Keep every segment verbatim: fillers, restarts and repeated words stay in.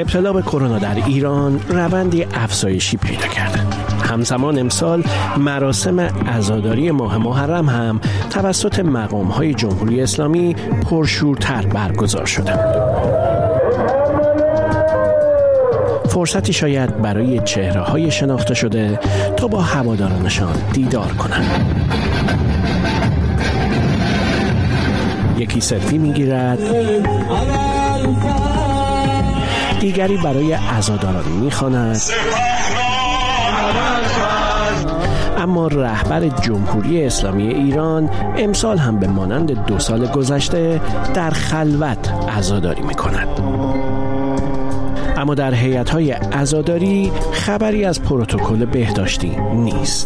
ابتلا به کرونا در ایران روندی افزایشی پیدا کرده. همزمان امسال مراسم عزاداری ماه محرم هم توسط مقام‌های جمهوری اسلامی پرشورتر برگزار شده. فرصتی شاید برای چهره‌های شناخته شده تا با هوادارانشان دیدار کنند. یکی سلفی میگیرد، دیگری برای عزاداران میخواند، اما رهبر جمهوری اسلامی ایران امسال هم به مانند دو سال گذشته در خلوت عزاداری میکند. اما در هیئت‌های عزاداری خبری از پروتکل بهداشتی نیست.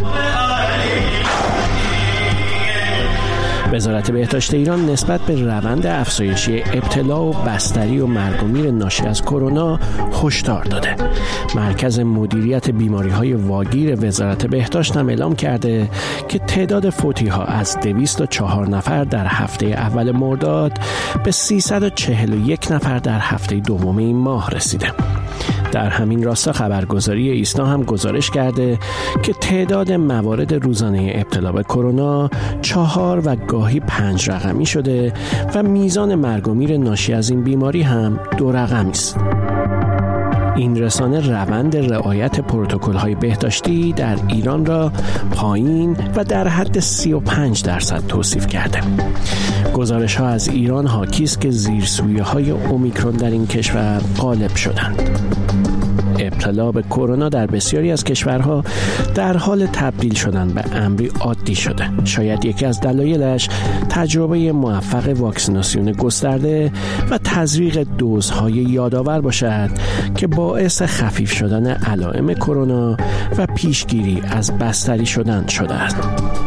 وزارت بهداشت ایران نسبت به روند افزایشی ابتلا و بستری و مرگ و میر ناشی از کرونا هشدار داده. مرکز مدیریت بیماری‌های واگیر وزارت بهداشت هم اعلام کرده که تعداد فوتی‌ها از دویست و چهار نفر در هفته اول مرداد به سیصد و چهل و یک نفر در هفته دوم این ماه رسیده. در همین راستا خبرگزاری ایسنا هم گزارش کرده که تعداد موارد روزانه ابتلا به کرونا چهار و گاهی پنج رقمی شده و میزان مرگ و میر ناشی از این بیماری هم دو رقمی است. این رسانه روند رعایت پروتکل‌های بهداشتی در ایران را پایین و در حد سی و پنج درصد توصیف کرده. گزارش‌ها از ایران حاکی است که زیرسویه‌های اومیکرون در این کشور غالب شدند. ابتلا به کرونا در بسیاری از کشورها در حال تبدیل شدن به امری عادی شده. شاید یکی از دلایلش تجربه موفق واکسیناسیون گسترده و تزریق دوزهای یادآور باشد که باعث خفیف شدن علائم کرونا و پیشگیری از بستری شدن شده است.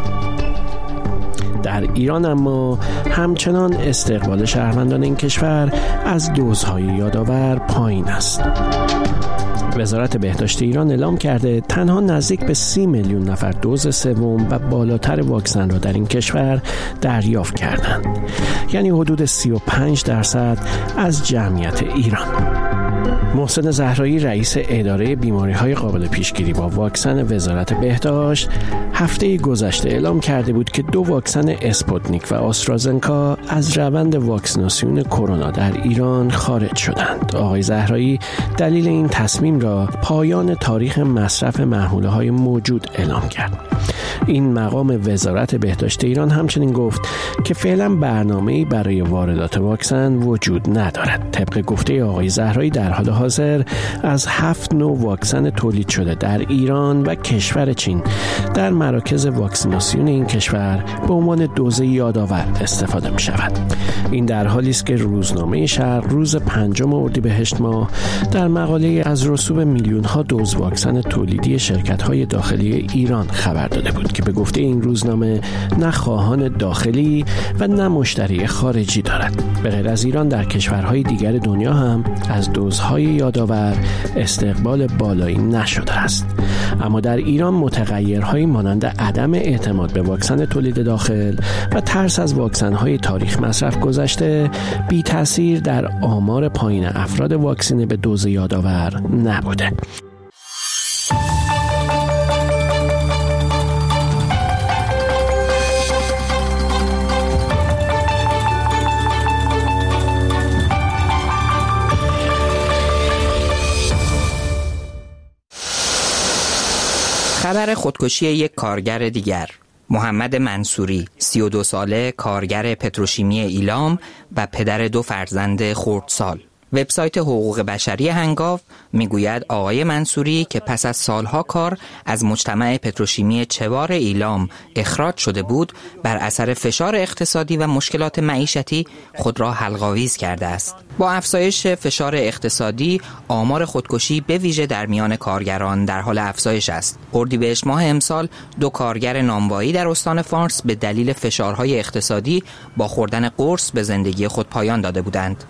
در ایران اما همچنان استقبال شهروندان این کشور از دوزهای یادآور پایین است. وزارت بهداشت ایران اعلام کرده تنها نزدیک به سی میلیون نفر دوز سوم و بالاتر واکسن را در این کشور دریافت کردند. یعنی حدود سی و پنج درصد از جمعیت ایران. محسن زهرایی رئیس اداره بیماری‌های قابل پیشگیری با واکسن وزارت بهداشت هفته گذشته اعلام کرده بود که دو واکسن اسپوتنیک و آسترازنکا از روند واکسیناسیون کرونا در ایران خارج شدند. آقای زهرایی دلیل این تصمیم را پایان تاریخ مصرف محموله‌های موجود اعلام کرد. این مقام وزارت بهداشت ایران همچنین گفت که فعلا برنامه‌ای برای واردات واکسن وجود ندارد. طبق گفته آقای زهرایی در حال حاضر از هفت نوع واکسن تولید شده در ایران و کشور چین در مراکز واکسیناسیون این کشور به عنوان دوز یادآور استفاده می شود. این در حالی است که روزنامه شرق روز پنجم اردیبهشت ماه در مقاله از رسوب میلیون ها دوز واکسن تولیدی شرکت های داخلی ایران خبر داده بود که به گفته این روزنامه نه خواهان داخلی و نه مشتری خارجی دارد. به غیر از ایران در کشورهای دیگر دنیا هم از دوزهای یادآور استقبال بالایی نشده است. اما در ایران متغیرهایی مانند عدم اعتماد به واکسن تولید داخل و ترس از واکسن‌های تاریخ مصرف گذشته بی تأثیر در آمار پایین افراد واکسینه به دوز یادآور نبوده. خبر خودکشی یک کارگر دیگر. محمد منصوری، سی و دو ساله، کارگر پتروشیمی ایلام و پدر دو فرزند خردسال. وبسایت حقوق بشری هنگاو میگوید آقای منصوری که پس از سالها کار از مجتمع پتروشیمی چوار ایلام اخراج شده بود، بر اثر فشار اقتصادی و مشکلات معیشتی خود را حلق‌آویز کرده است. با افزایش فشار اقتصادی، آمار خودکشی به ویژه در میان کارگران در حال افزایش است. اردیبهشت ماه امسال دو کارگر نانوایی در استان فارس به دلیل فشارهای اقتصادی با خوردن قرص به زندگی خود پایان داده بودند.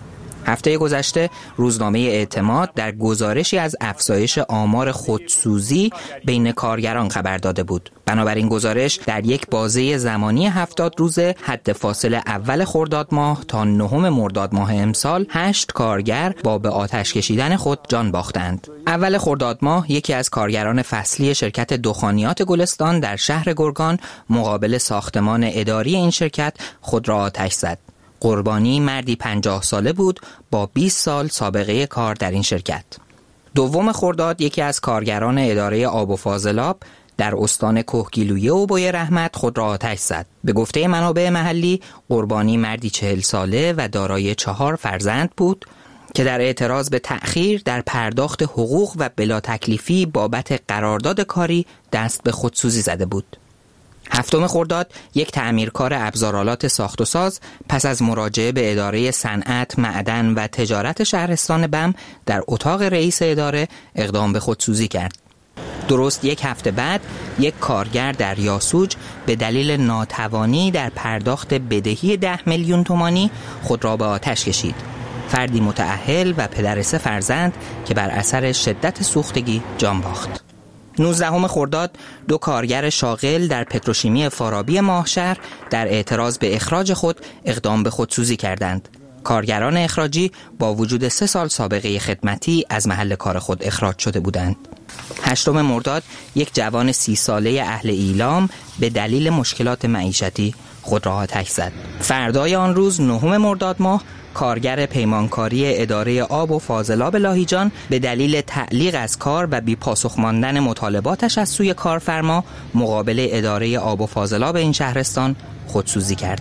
هفته گذشته روزنامه اعتماد در گزارشی از افزایش آمار خودسوزی بین کارگران خبر داده بود. بنابراین گزارش در یک بازه زمانی هفتاد روزه حد فاصل اول خرداد ماه تا نهم مرداد ماه امسال هشت کارگر با به آتش کشیدن خود جان باختند. اول خرداد ماه یکی از کارگران فصلی شرکت دخانیات گلستان در شهر گرگان مقابل ساختمان اداری این شرکت خود را آتش زد. قربانی مردی پنجاه ساله بود با بیست سال سابقه کار در این شرکت. دوم خرداد یکی از کارگران اداره آب و فاضلاب در استان کهگیلویه و بوی رحمت خود را آتش زد. به گفته منابع محلی قربانی مردی چهل ساله و دارای چهار فرزند بود که در اعتراض به تأخیر در پرداخت حقوق و بلا تکلیفی بابت قرارداد کاری دست به خودسوزی زده بود. هفتم خرداد یک تعمیرکار ابزارآلات ساخت و ساز پس از مراجعه به اداره صنعت، معدن و تجارت شهرستان بم در اتاق رئیس اداره اقدام به خودسوزی کرد. درست یک هفته بعد یک کارگر در یاسوج به دلیل ناتوانی در پرداخت بدهی ده میلیون تومانی خود را به آتش کشید. فردی متأهل و پدر سه فرزند که بر اثر شدت سوختگی جان باخت. نوزدهم خرداد دو کارگر شاغل در پتروشیمی فارابی ماهشهر در اعتراض به اخراج خود اقدام به خودسوزی کردند. کارگران اخراجی با وجود سه سال سابقه خدمتی از محل کار خود اخراج شده بودند. هشتم مرداد یک جوان سی ساله اهل ایلام به دلیل مشکلات معیشتی خود را آتش زد. فردای آن روز نهم مرداد ماه کارگر پیمانکاری اداره آب و فاضلاب لاهیجان به دلیل تعلیق از کار و بی پاسخ ماندن مطالباتش از سوی کارفرما مقابل اداره آب و فاضلاب این شهرستان خودسوزی کرد.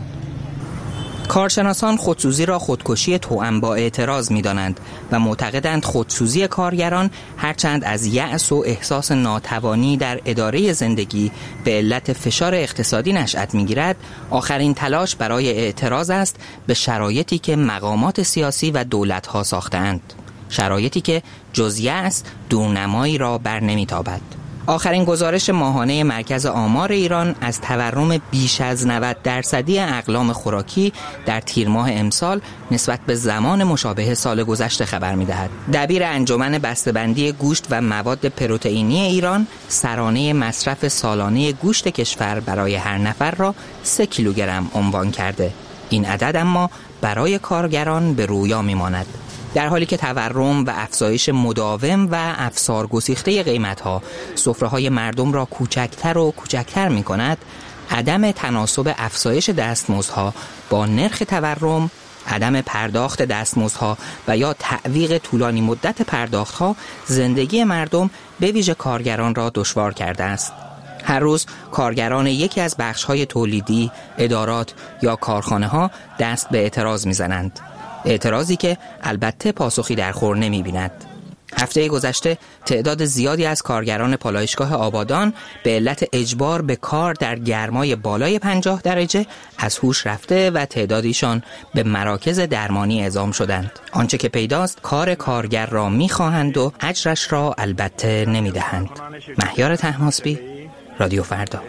کارشناسان خودسوزی را خودکشی توأم با اعتراض می‌دانند و معتقدند خودسوزی کارگران هرچند از یأس و احساس ناتوانی در اداره زندگی به علت فشار اقتصادی نشأت می‌گیرد، آخرین تلاش برای اعتراض است به شرایطی که مقامات سیاسی و دولت‌ها ساختند، شرایطی که جز یأس دورنمایی را بر نمی‌تابد. آخرین گزارش ماهانه مرکز آمار ایران از تورم بیش از نود درصدی اقلام خوراکی در تیر ماه امسال نسبت به زمان مشابه سال گذشته خبر می‌دهد. دبیر انجمن بسته‌بندی گوشت و مواد پروتئینی ایران سرانه مصرف سالانه گوشت کشور برای هر نفر را سه کیلوگرم عنوان کرده. این عدد اما برای کارگران به رویا می‌ماند. در حالی که تورم و افزایش مداوم و افسار گسیخته قیمت‌ها سفره‌های مردم را کوچکتر و کوچکتر می‌کند، عدم تناسب افزایش دستمزدها با نرخ تورم، عدم پرداخت دستمزدها و یا تعویق طولانی مدت پرداخت‌ها زندگی مردم به ویژه کارگران را دشوار کرده است. هر روز کارگران یکی از بخش‌های تولیدی، ادارات یا کارخانه‌ها دست به اعتراض می‌زنند. اعتراضی که البته پاسخی در خور نمی‌بیند. هفته گذشته تعداد زیادی از کارگران پالایشگاه آبادان به علت اجبار به کار در گرمای بالای پنجاه درجه از هوش رفته و تعدادیشان به مراکز درمانی اعزام شدند. آنچه که پیداست کار کارگر را می‌خواهند و اجرش را البته نمی‌دهند. مهیار طهماسبی، رادیو فردا.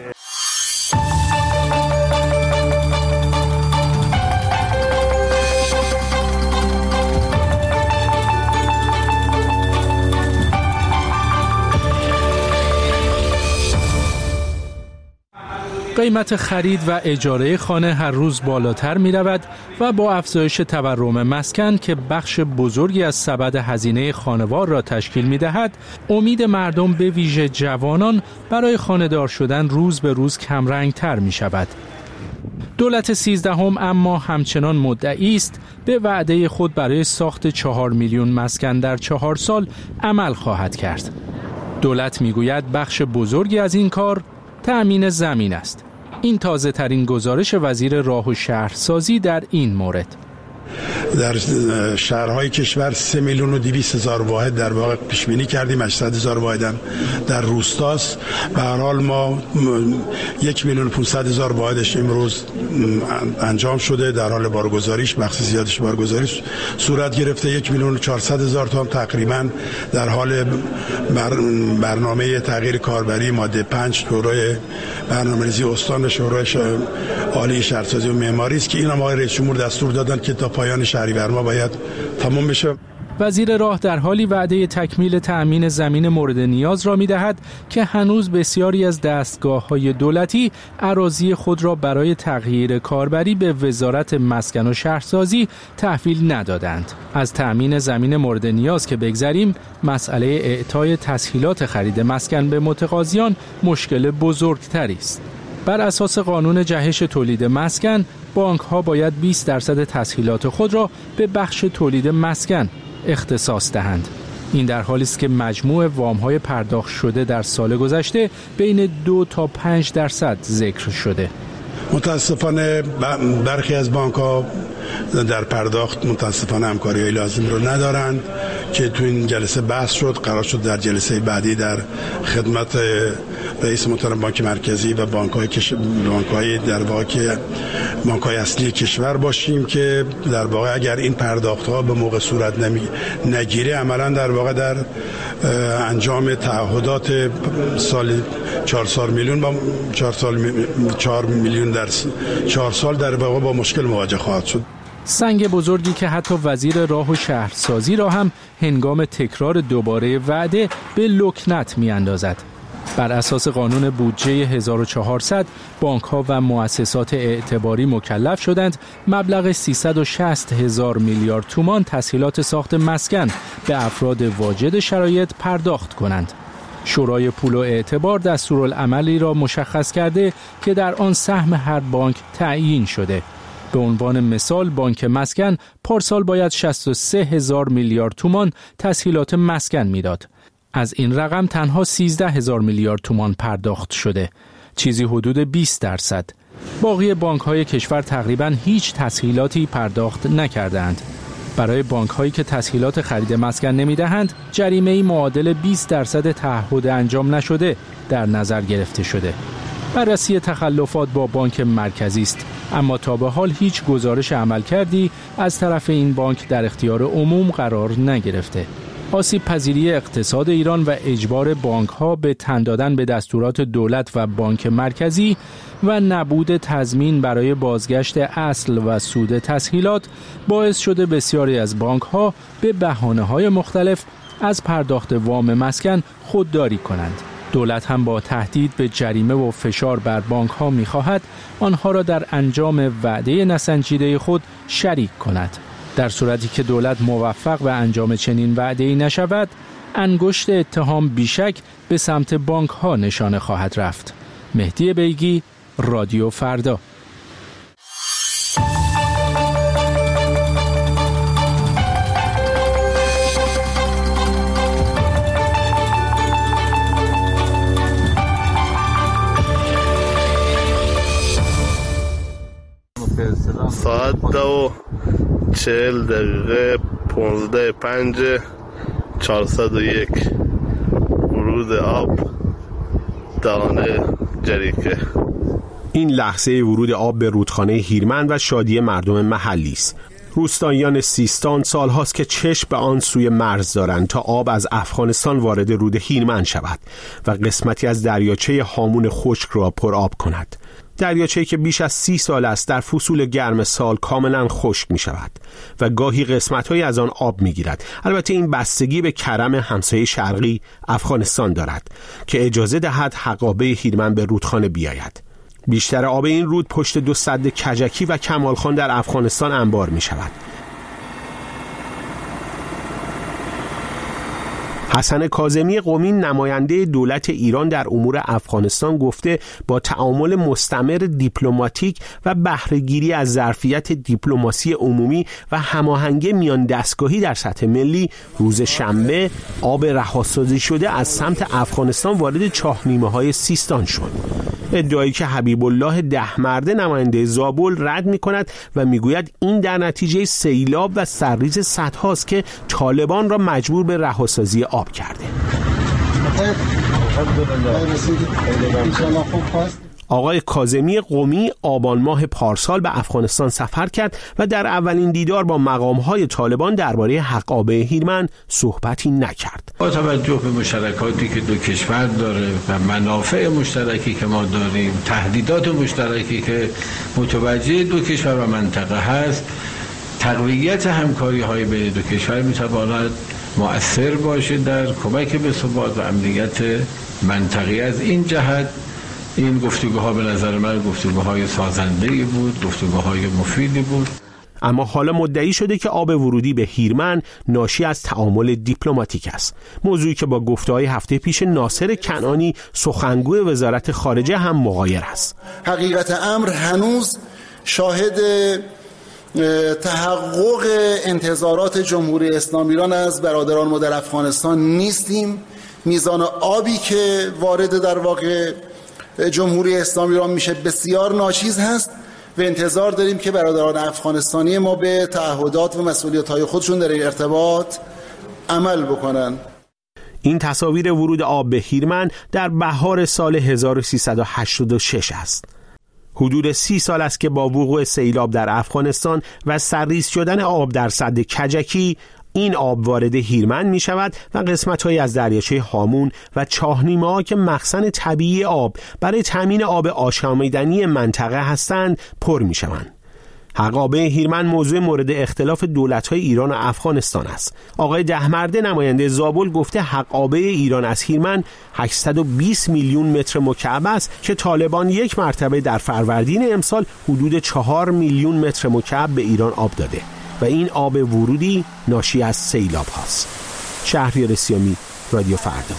قیمت خرید و اجاره خانه هر روز بالاتر می رود و با افزایش تورم مسکن که بخش بزرگی از سبد هزینه خانوار را تشکیل می دهد، امید مردم به ویژه جوانان برای خانه‌دار شدن روز به روز کمرنگ تر می شود. دولت سیزدهم اما همچنان مدعی است به وعده خود برای ساخت چهار میلیون مسکن در چهار سال عمل خواهد کرد. دولت می گوید بخش بزرگی از این کار تأمین زمین است. این تازه ترین گزارش وزیر راه و شهرسازی در این مورد. در شهرهای کشور سه میلیون و دویست هزار واحد در واقع پیش بینی کردیم، هشتصد هزار واحد در روستاست. به هر حال ما یک میلیون و پانصد هزار واحدش امروز انجام شده، در حال بارگذاریش، بخش زیادش بارگذاریش صورت گرفته. یک میلیون و چهارصد هزار تا تقریبا در حال بر برنامه تغییر کاربری ماده پنج شورای برنامه‌ریزی استان و شورای عالی شهرسازی و معماری است که اینا ما رئیس جمهور دستور دادن که تا پایان شهریور ماه باید تمام بشه. وزیر راه در حالی وعده تکمیل تأمین زمین مورد نیاز را می‌دهد که هنوز بسیاری از دستگاه‌های دولتی اراضی خود را برای تغییر کاربری به وزارت مسکن و شهرسازی تحویل ندادند. از تأمین زمین مورد نیاز که بگذریم، مسئله اعطای تسهیلات خرید مسکن به متقاضیان مشکل بزرگتری است. بر اساس قانون جهش تولید مسکن، بانک‌ها باید بیست درصد تسهیلات خود را به بخش تولید مسکن اختصاص دهند. این در حالی است که مجموع وام‌های پرداخت شده در سال گذشته بین دو تا پنج درصد ذکر شده. متاسفانه برخی از بانک‌ها در پرداخت متاسفانه همکاری‌های لازم رو ندارند که تو این جلسه بحث شد. قرار شد در جلسه بعدی در خدمت رئیس محترم بانک مرکزی و بانک‌های کش... بانک‌های در واقع که بانک‌های اصلی کشور باشیم که در واقع اگر این پرداخت‌ها به موقع صورت نمی... نگیره عملاً در واقع در انجام تعهدات سال چهار سال میلیون با چهار سال چهار میلیون در چهار سال در واقع با مشکل مواجه خواهد شد. سنگ بزرگی که حتی وزیر راه و شهرسازی را هم هنگام تکرار دوباره وعده به لکنت می اندازد. بر اساس قانون بودجه هزار و چهارصد بانک‌ها و مؤسسات اعتباری مکلف شدند مبلغ سیصد و شصت هزار میلیارد تومان تسهیلات ساخت مسکن به افراد واجد شرایط پرداخت کنند. شورای پول و اعتبار دستورالعملی را مشخص کرده که در آن سهم هر بانک تعیین شده. به عنوان مثال بانک مسکن پارسال باید شصت و سه هزار میلیارد تومان تسهیلات مسکن میداد. از این رقم تنها سیزده هزار میلیارد تومان پرداخت شده، چیزی حدود بیست درصد. باقی بانک‌های کشور تقریباً هیچ تسهیلاتی پرداخت نکردند. برای بانک‌هایی که تسهیلات خرید مسکن نمی‌دهند، جریمه‌ای معادل بیست درصد تعهد انجام نشده در نظر گرفته شده. بررسی تخلفات با بانک مرکزی است، اما تا به حال هیچ گزارش عملکردی از طرف این بانک در اختیار عموم قرار نگرفته. آسیب پذیری اقتصاد ایران و اجبار بانک‌ها به تن دادن به دستورات دولت و بانک مرکزی و نبود تضمین برای بازگشت اصل و سود تسهیلات باعث شده بسیاری از بانک‌ها به بهانه‌های مختلف از پرداخت وام مسکن خودداری کنند. دولت هم با تهدید به جریمه و فشار بر بانک‌ها می‌خواهد آنها را در انجام وعده نسنجیده خود شریک کند. در صورتی که دولت موفق به انجام چنین وعده‌ای نشود، انگشت اتهام بیشک به سمت بانک‌ها نشانه خواهد رفت. مهدی بیگی، رادیو فردا. ساعت دو چهل دقیقه پونزده پنج چهارصد و یک ورود آب دانه جریکه. این لحظه ورود آب به رودخانه هیرمند و شادی مردم محلی است. روستاییان سیستان سالهاست که چشم به آن سوی مرز دارند تا آب از افغانستان وارد رود هیرمند شود و قسمتی از دریاچه هامون خشک را پر آب کند. دریاچه‌ای که بیش از سی سال است در فصول گرم سال کاملا خشک می شود و گاهی قسمت‌هایی از آن آب می گیرد. البته این بستگی به کرم همسایه شرقی افغانستان دارد که اجازه دهد حقابه هیرمند به رودخانه بیاید. بیشتر آب این رود پشت دو سد کجکی و کمالخان در افغانستان انبار می شود. حسن کاظمی قمی نماینده دولت ایران در امور افغانستان گفته با تعامل مستمر دیپلماتیک و بهره‌گیری از ظرفیت دیپلماسی عمومی و هماهنگی میان دستگاهی در سطح ملی روز شنبه آب رهاسازی شده از سمت افغانستان وارد چاهنیمه‌های سیستان شد. ادعایی که حبیب الله دهمرده نماینده زابل رد می کند و می گوید این در نتیجه سیلاب و سرریز سدهاست که طالبان را مجبور به رهاسازی آب کرده. آقای کاظمی قمی آبان ماه پارسال به افغانستان سفر کرد و در اولین دیدار با مقام‌های طالبان درباره حقابه هیرمند صحبتی نکرد. با توجه به مشترکاتی که دو کشور داره و منافع مشترکی که ما داریم، تهدیدات مشترکی که متوجه دو کشور و منطقه هست، تقویت همکاری های بین دو کشور میتواند مؤثر باشه در کمک به ثبات و امنیت منطقی. از این جهت این گفتگوها به نظر من گفتگوهای سازنده‌ای بود، گفتگوهای مفیدی بود. اما حالا مدعی شده که آب ورودی به هیرمند ناشی از تعامل دیپلماتیک است، موضوعی که با گفته‌های هفته پیش ناصر کنعانی سخنگوی وزارت خارجه هم مغایر است. حقیقت امر هنوز شاهد تحقق انتظارات جمهوری اسلامی ایران از برادران ما در افغانستان نیستیم. میزان آبی که وارد در واقع جمهوری اسلامی ایران میشه بسیار ناچیز هست و انتظار داریم که برادران افغانستانی ما به تعهدات و مسئولیت‌های خودشون در این ارتباط عمل بکنن. این تصاویر ورود آب به هیرمند در بهار سال هزار و سیصد و هشتاد و شش است. حدود سی سال است که با وقوع سیلاب در افغانستان و سرریز شدن آب در سد کجکی این آب وارد هیرمند می شود و قسمت‌هایی از دریاچه هامون و چاهنیمه‌ها که مخزن طبیعی آب برای تامین آب آشامیدنی منطقه هستند پر می شوند. حقابه هیرمند موضوع مورد اختلاف دولت‌های ایران و افغانستان است. آقای دهمرده نماینده زابل گفته حقابه ایران از هیرمند هشتصد و بیست میلیون متر مکعب است که طالبان یک مرتبه در فروردین امسال حدود چهار میلیون متر مکعب به ایران آب داده و این آب ورودی ناشی از سیلاب هاست. شهریار سیامی، رادیو فردا.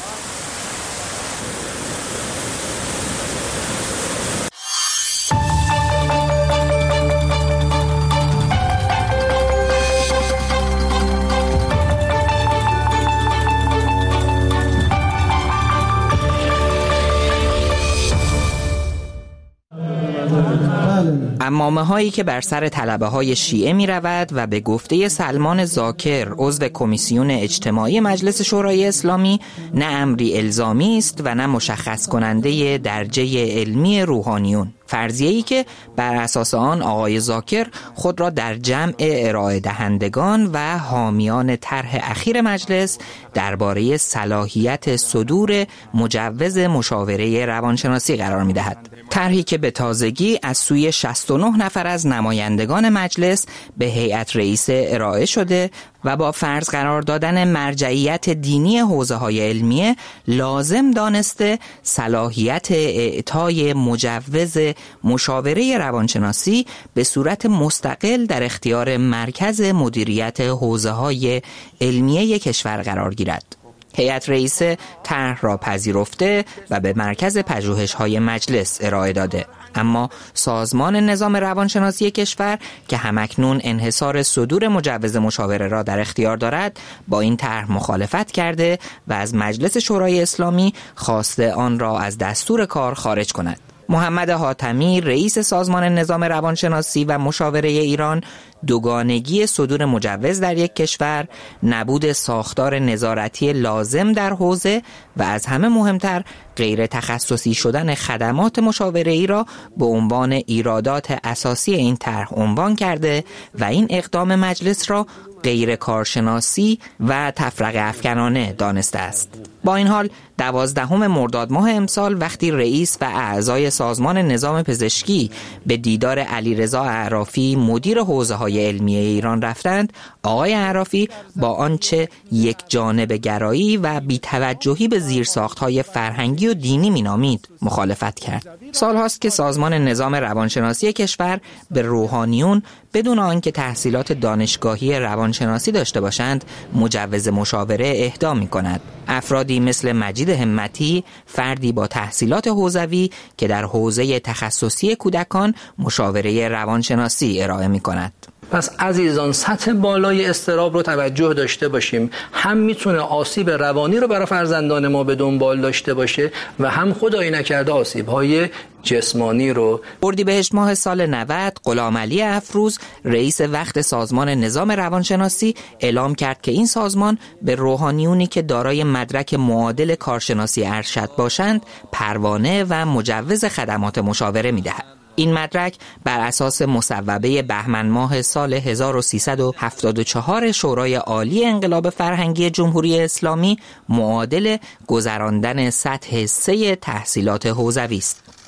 عمامه هایی که بر سر طلبه های شیعه می رود و به گفته سلمان زاکر عضو کمیسیون اجتماعی مجلس شورای اسلامی نه امری الزامی است و نه مشخص کننده درجه علمی روحانیون، فرضیه‌ای که بر اساس آن آقای زاکر خود را در جمع ارائه دهندگان و حامیان طرح اخیر مجلس درباره صلاحیت صدور مجوز مشاوره روانشناسی قرار می‌دهد. طرحی که به تازگی از سوی شصت و نه نفر از نمایندگان مجلس به هیئت رئیسه ارائه شده و با فرض قرار دادن مرجعیت دینی حوزه‌های علمیه لازم دانسته صلاحیت اعطای مجوز مشاوره روانشناسی به صورت مستقل در اختیار مرکز مدیریت حوزه‌های علمیه کشور قرار گیرد. هیئت رئیسه طرح را پذیرفته و به مرکز پژوهش‌های مجلس ارائه داده، اما سازمان نظام روانشناسی کشور که همکنون انحصار صدور مجوز مشاوره را در اختیار دارد با این طرح مخالفت کرده و از مجلس شورای اسلامی خواسته آن را از دستور کار خارج کند. محمد حاتمی رئیس سازمان نظام روانشناسی و مشاوره ایران دوگانگی صدور مجوز در یک کشور، نبود ساختار نظارتی لازم در حوزه و از همه مهمتر غیر تخصصی شدن خدمات مشاوره‌ای را به عنوان ایرادات اساسی این طرح عنوان کرده و این اقدام مجلس را غیر کارشناسی و تفرقه افکنانه دانسته است. با این حال دوازدهم مرداد ماه امسال وقتی رئیس و اعضای سازمان نظام پزشکی به دیدار علیرضا اعرافی مدیر حوزه‌های علمی ایران رفتند، آقای اعرافی با آنچه یک جانب گرایی و بی‌توجهی به زیرساخت‌های فرهنگی و دینی مینامید مخالفت کرد. سال‌هاست که سازمان نظام روانشناسی کشور به روحانیون بدون آنکه تحصیلات دانشگاهی روانشناسی داشته باشند مجوز مشاوره اهدا می‌کند. افرادی مثل مجید همتی، فردی با تحصیلات حوزوی که در حوزه تخصصی کودکان مشاوره روانشناسی ارائه می‌کند. پس عزیزان سطح بالای اضطراب رو توجه داشته باشیم، هم میتونه آسیب روانی رو برای فرزندان ما به دنبال داشته باشه و هم خدایی نکرده آسیب‌های جسمانی رو. اردیبهشت ماه سال نود غلامعلی افروز رئیس وقت سازمان نظام روانشناسی اعلام کرد که این سازمان به روحانیونی که دارای مدرک معادل کارشناسی ارشد باشند پروانه و مجوز خدمات مشاوره می‌دهد. این مدرک بر اساس مصوبه بهمن ماه سال هزار و سیصد و هفتاد و چهار شورای عالی انقلاب فرهنگی جمهوری اسلامی معادل گذراندن سطح سه تحصیلات حوزوی است.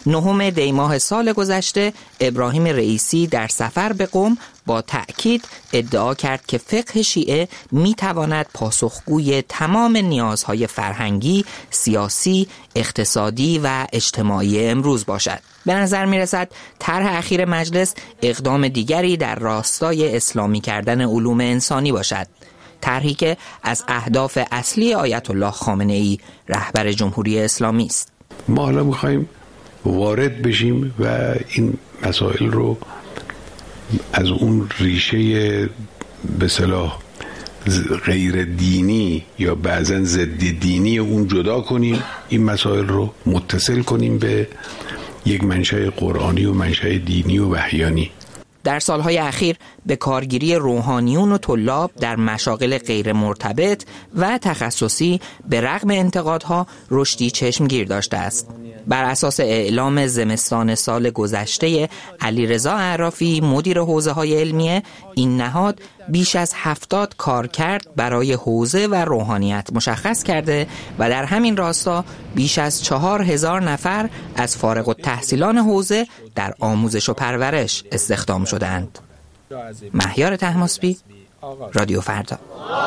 نهم دی ماه سال گذشته ابراهیم رئیسی در سفر به قم با تأکید ادعا کرد که فقه شیعه میتواند پاسخگوی تمام نیازهای فرهنگی، سیاسی، اقتصادی و اجتماعی امروز باشد. به نظر میرسد طرح اخیر مجلس اقدام دیگری در راستای اسلامی کردن علوم انسانی باشد. طرحی که از اهداف اصلی آیت الله خامنه ای رهبر جمهوری اسلامی است. ما حالا میخوایم وارد بشیم و این مسائل رو از اون ریشه به اصطلاح غیر دینی یا بعضا ضد دینی اون جدا کنیم، این مسائل رو متصل کنیم به یک منشأ قرآنی و منشأ دینی و وحیانی. در سالهای اخیر به کارگیری روحانیون و طلاب در مشاغل غیر مرتبط و تخصصی به رغم انتقادها رشدی چشمگیر داشته است. بر اساس اعلام زمستان سال گذشته علیرضا اعرافی مدیر حوزه‌های علمیه، این نهاد بیش از هفتاد کارکرد برای حوزه و روحانیت مشخص کرده و در همین راستا بیش از چهار هزار نفر از فارغ التحصیلان حوزه در آموزش و پرورش استخدام شدند. مهیار طهماسبی، رادیو فردا.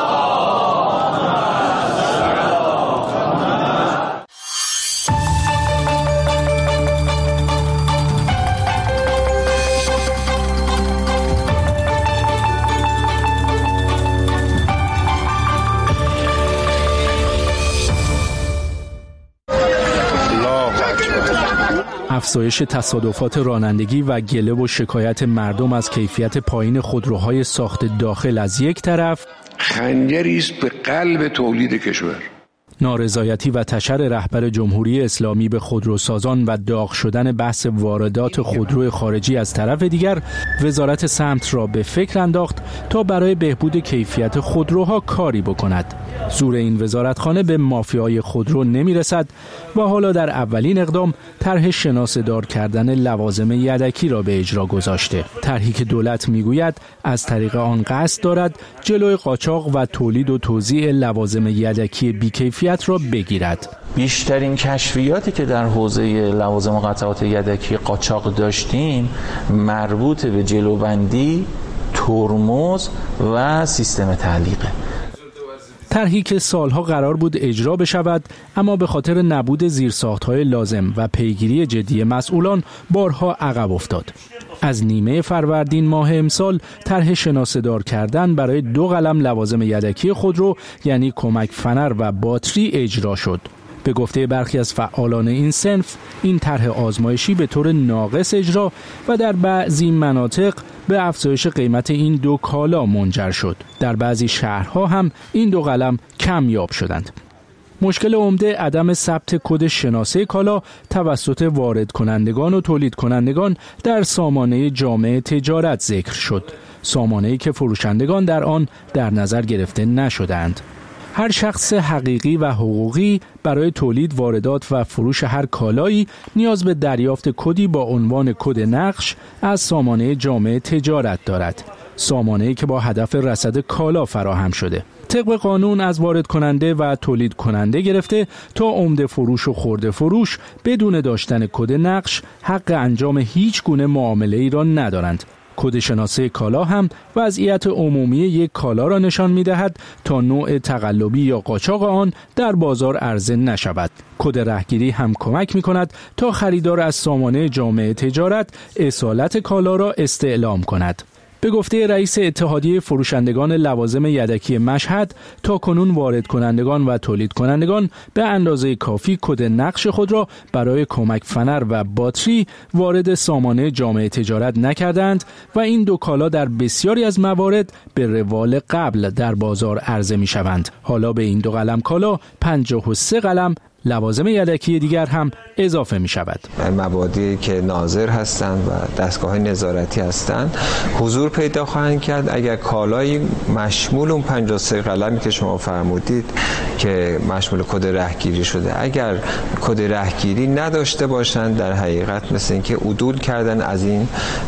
افزایش تصادفات رانندگی و گله و شکایت مردم از کیفیت پایین خودروهای ساخت داخل از یک طرف، خنجری است به قلب تولید کشور. نارضایتی و تشر رهبر جمهوری اسلامی به خودروسازان و داغ شدن بحث واردات خودرو خارجی از طرف دیگر، وزارت سمت را به فکر انداخت تا برای بهبود کیفیت خودروها کاری بکند. زور این وزارتخانه به مافیای خودرو نمیرسد و حالا در اولین اقدام طرح شناسه‌دار کردن لوازم یدکی را به اجرا گذاشته. طرحی که دولت میگوید از طریق آن قصد دارد جلوی قاچاق و تولید و توزیع لوازم یدکی بی‌کیفیت را بگیرد. بیشترین کشفیاتی که در حوزه لوازم و قطعات یدکی قاچاق داشتیم مربوط به جلوبندی، ترمز و سیستم تعلیقه. طرحی که سالها قرار بود اجرا بشود، اما به خاطر نبود زیرساخت‌های لازم و پیگیری جدی مسئولان بارها عقب افتاد. از نیمه فروردین ماه امسال طرح شناسه‌دار کردن برای دو قلم لوازم یدکی خودرو یعنی کمک فنر و باتری اجرا شد. به گفته برخی از فعالان این صنف، این طرح آزمایشی به طور ناقص اجرا و در بعضی مناطق به افزایش قیمت این دو کالا منجر شد. در بعضی شهرها هم این دو قلم کمیاب شدند. مشکل عمده عدم ثبت کد شناسه کالا توسط وارد کنندگان و تولید کنندگان در سامانه جامع تجارت ذکر شد. سامانه‌ای که فروشندگان در آن در نظر گرفته نشدند. هر شخص حقیقی و حقوقی برای تولید، واردات و فروش هر کالایی نیاز به دریافت کدی با عنوان کد نقش از سامانه جامع تجارت دارد. سامانه‌ای که با هدف رصد کالا فراهم شده. طبق قانون از وارد کننده و تولید کننده گرفته تا عمده فروش و خرده فروش بدون داشتن کد نقش حق انجام هیچ گونه معامله‌ای را ندارند. کد شناسه کالا هم وضعیت عمومی یک کالا را نشان می‌دهد تا نوع تقلبی یا قاچاق آن در بازار عرضه نشود. کد رهگیری هم کمک می‌کند تا خریدار از سامانه جامع تجارت اصالت کالا را استعلام کند. به گفته رئیس اتحادیه فروشندگان لوازم یدکی مشهد، تا کنون وارد کنندگان و تولید کنندگان به اندازه کافی کد نقش خود را برای کمک فنر و باتری وارد سامانه جامع تجارت نکردند و این دو کالا در بسیاری از موارد به روال قبل در بازار عرضه می شوند. حالا به این دو قلم کالا پنجاه و سه قلم لوازم یدکی دیگر هم اضافه می شود. مبادی که ناظر هستند و دستگاه نظارتی هستند حضور پیدا خواهند کرد اگر کالایی مشمول اون پنجاه و سه قلمی که شما فرمودید که مشمول کد رهگیری شده، اگر کد رهگیری نداشته باشند در حقیقت مثل اینکه عدول کردن از این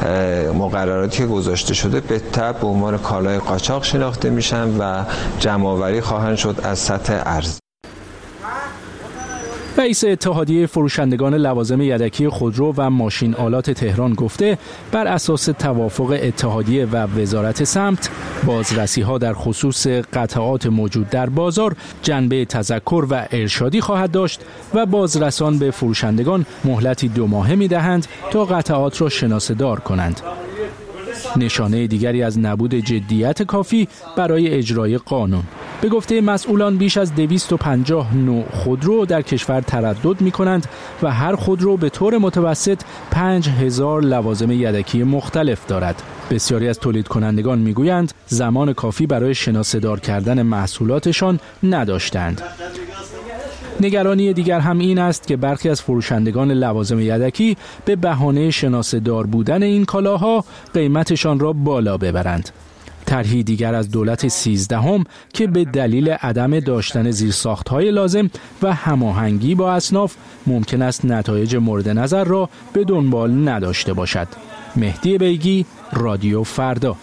مقرراتی که گذاشته شده به تبع به عنوان کالای قاچاق شناخته میشن و جمع‌آوری خواهند شد از سطح ارز. رئیس اتحادیه فروشندگان لوازم یدکی خودرو و ماشین آلات تهران گفته بر اساس توافق اتحادیه و وزارت سمت، بازرسی‌ها در خصوص قطعات موجود در بازار جنبه تذکر و ارشادی خواهد داشت و بازرسان به فروشندگان مهلتی دو ماهه می‌دهند تا قطعات را شناسه‌دار کنند. نشانه دیگری از نبود جدیت کافی برای اجرای قانون. به گفته مسئولان بیش از دویست و پنجاه نوع خودرو در کشور تردد می کنند و هر خودرو به طور متوسط پنج هزار لوازم یدکی مختلف دارد. بسیاری از تولید کنندگان می گویند زمان کافی برای شناسه‌دار کردن محصولاتشان نداشتند. نگرانی دیگر هم این است که برخی از فروشندگان لوازم یدکی به بهانه شناسه‌دار بودن این کالاها قیمتشان را بالا ببرند. طرحی دیگر از دولت سیزدهم که به دلیل عدم داشتن زیرساخت‌های لازم و هماهنگی با اصناف ممکن است نتایج مورد نظر را به دنبال نداشته باشد. مهدی بیگی، رادیو فردا.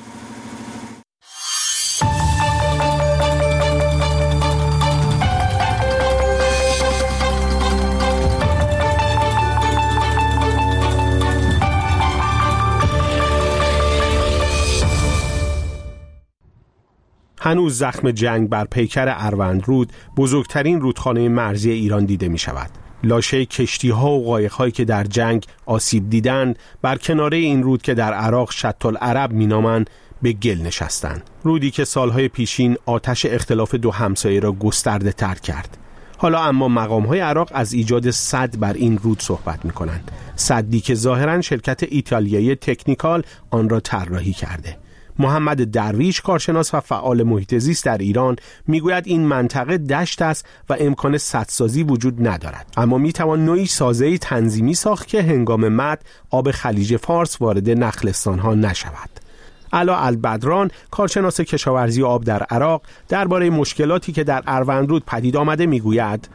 هنوز زخم جنگ بر پیکر اروندرود، بزرگترین رودخانه مرزی ایران دیده می شود. لاشه کشتی ها و قایق هایی که در جنگ آسیب دیدند بر کناره این رود که در عراق شط العرب می نامند به گل نشستند. رودی که سالهای پیشین آتش اختلاف دو همسایه را گسترده تر کرد. حالا اما مقام های عراق از ایجاد سد بر این رود صحبت می کنند. سدی که ظاهراً شرکت ایتالیایی تکنیکال آن را طراحی کرده. محمد درویش، کارشناس و فعال محیط زیست در ایران، میگوید این منطقه دشت است و امکان سدسازی وجود ندارد، اما میتوان نوعی سازه تنظیمی ساخت که هنگام مد آب خلیج فارس وارد نخلستان‌ها نشود. علا البدران، کارشناس کشاورزی آب در عراق، درباره مشکلاتی که در اروندرود پدید آمده میگوید: